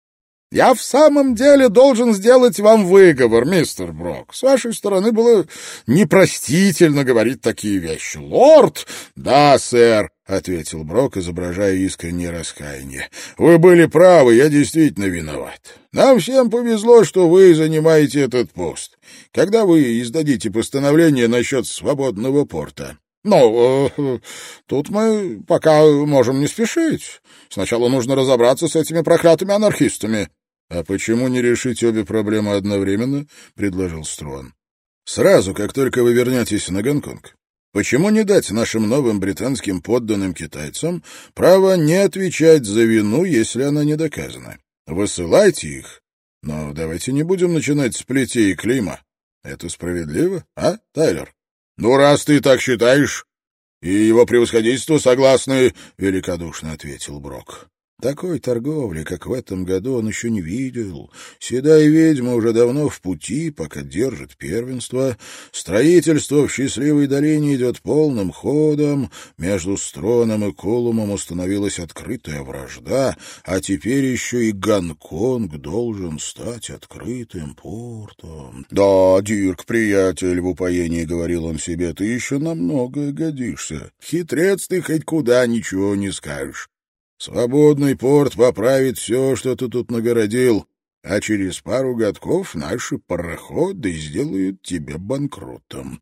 Я в самом деле должен сделать вам выговор, мистер Брок. С вашей стороны было непростительно говорить такие вещи. Лорд? Да, сэр, — ответил Брок, изображая искреннее раскаяние. Вы были правы, я действительно виноват. Нам всем повезло, что вы занимаете этот пост. Когда вы издадите постановление насчет свободного порта? Ну, э, тут мы пока можем не спешить. Сначала нужно разобраться с этими проклятыми анархистами. — А почему не решить обе проблемы одновременно? — предложил Строн. — Сразу, как только вы вернетесь на Гонконг. Почему не дать нашим новым британским подданным китайцам право не отвечать за вину, если она не доказана? Высылайте их, но давайте не будем начинать с плетей и клейма. Это справедливо, а, Тайлер? — Ну, раз ты так считаешь, и его превосходительство согласны, — великодушно ответил Брок. Такой торговли, как в этом году, он еще не видел. Седая ведьма уже давно в пути, пока держит первенство. Строительство в Счастливой долине идет полным ходом. Между Строном и Колумом установилась открытая вражда, а теперь еще и Гонконг должен стать открытым портом. — Да, Дирк, приятель, — в упоении говорил он себе, — ты еще на многое годишься. Хитрец ты хоть куда, ничего не скажешь. Свободный порт поправит все, что ты тут нагородил, а через пару годков наши пароходы сделают тебя банкротом.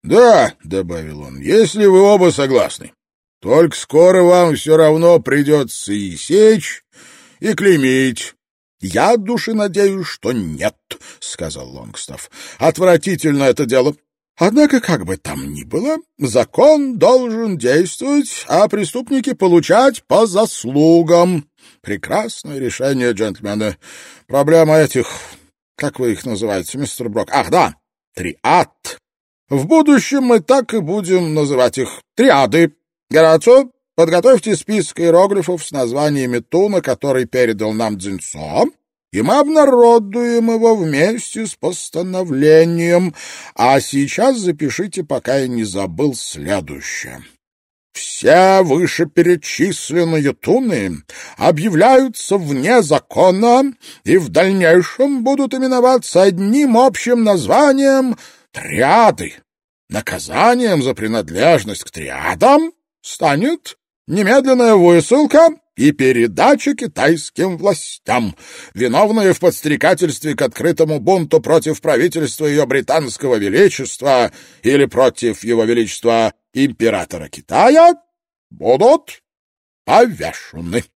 «Да», — добавил он, — «если вы оба согласны. Только скоро вам все равно придется и сечь, и клеймить». «Я от души надеюсь, что нет», — сказал Лонгстафф. «Отвратительно это дело. Однако, как бы там ни было, закон должен действовать, а преступники получать по заслугам. Прекрасное решение, джентльмены. Проблема этих... Как вы их называете, мистер Брок? Ах, да, триад. В будущем мы так и будем называть их триады. Горацио, подготовьте список иероглифов с названиями туна, который передал нам Дзиньцо, и мы обнародуем его вместе с постановлением. А сейчас запишите, пока я не забыл, следующее. Все вышеперечисленные туны объявляются вне закона и в дальнейшем будут именоваться одним общим названием триады. Наказанием за принадлежность к триадам станет немедленная высылка и передача китайским властям. Виновные в подстрекательстве к открытому бунту против правительства ее британского величества или против его величества императора Китая будут повешены.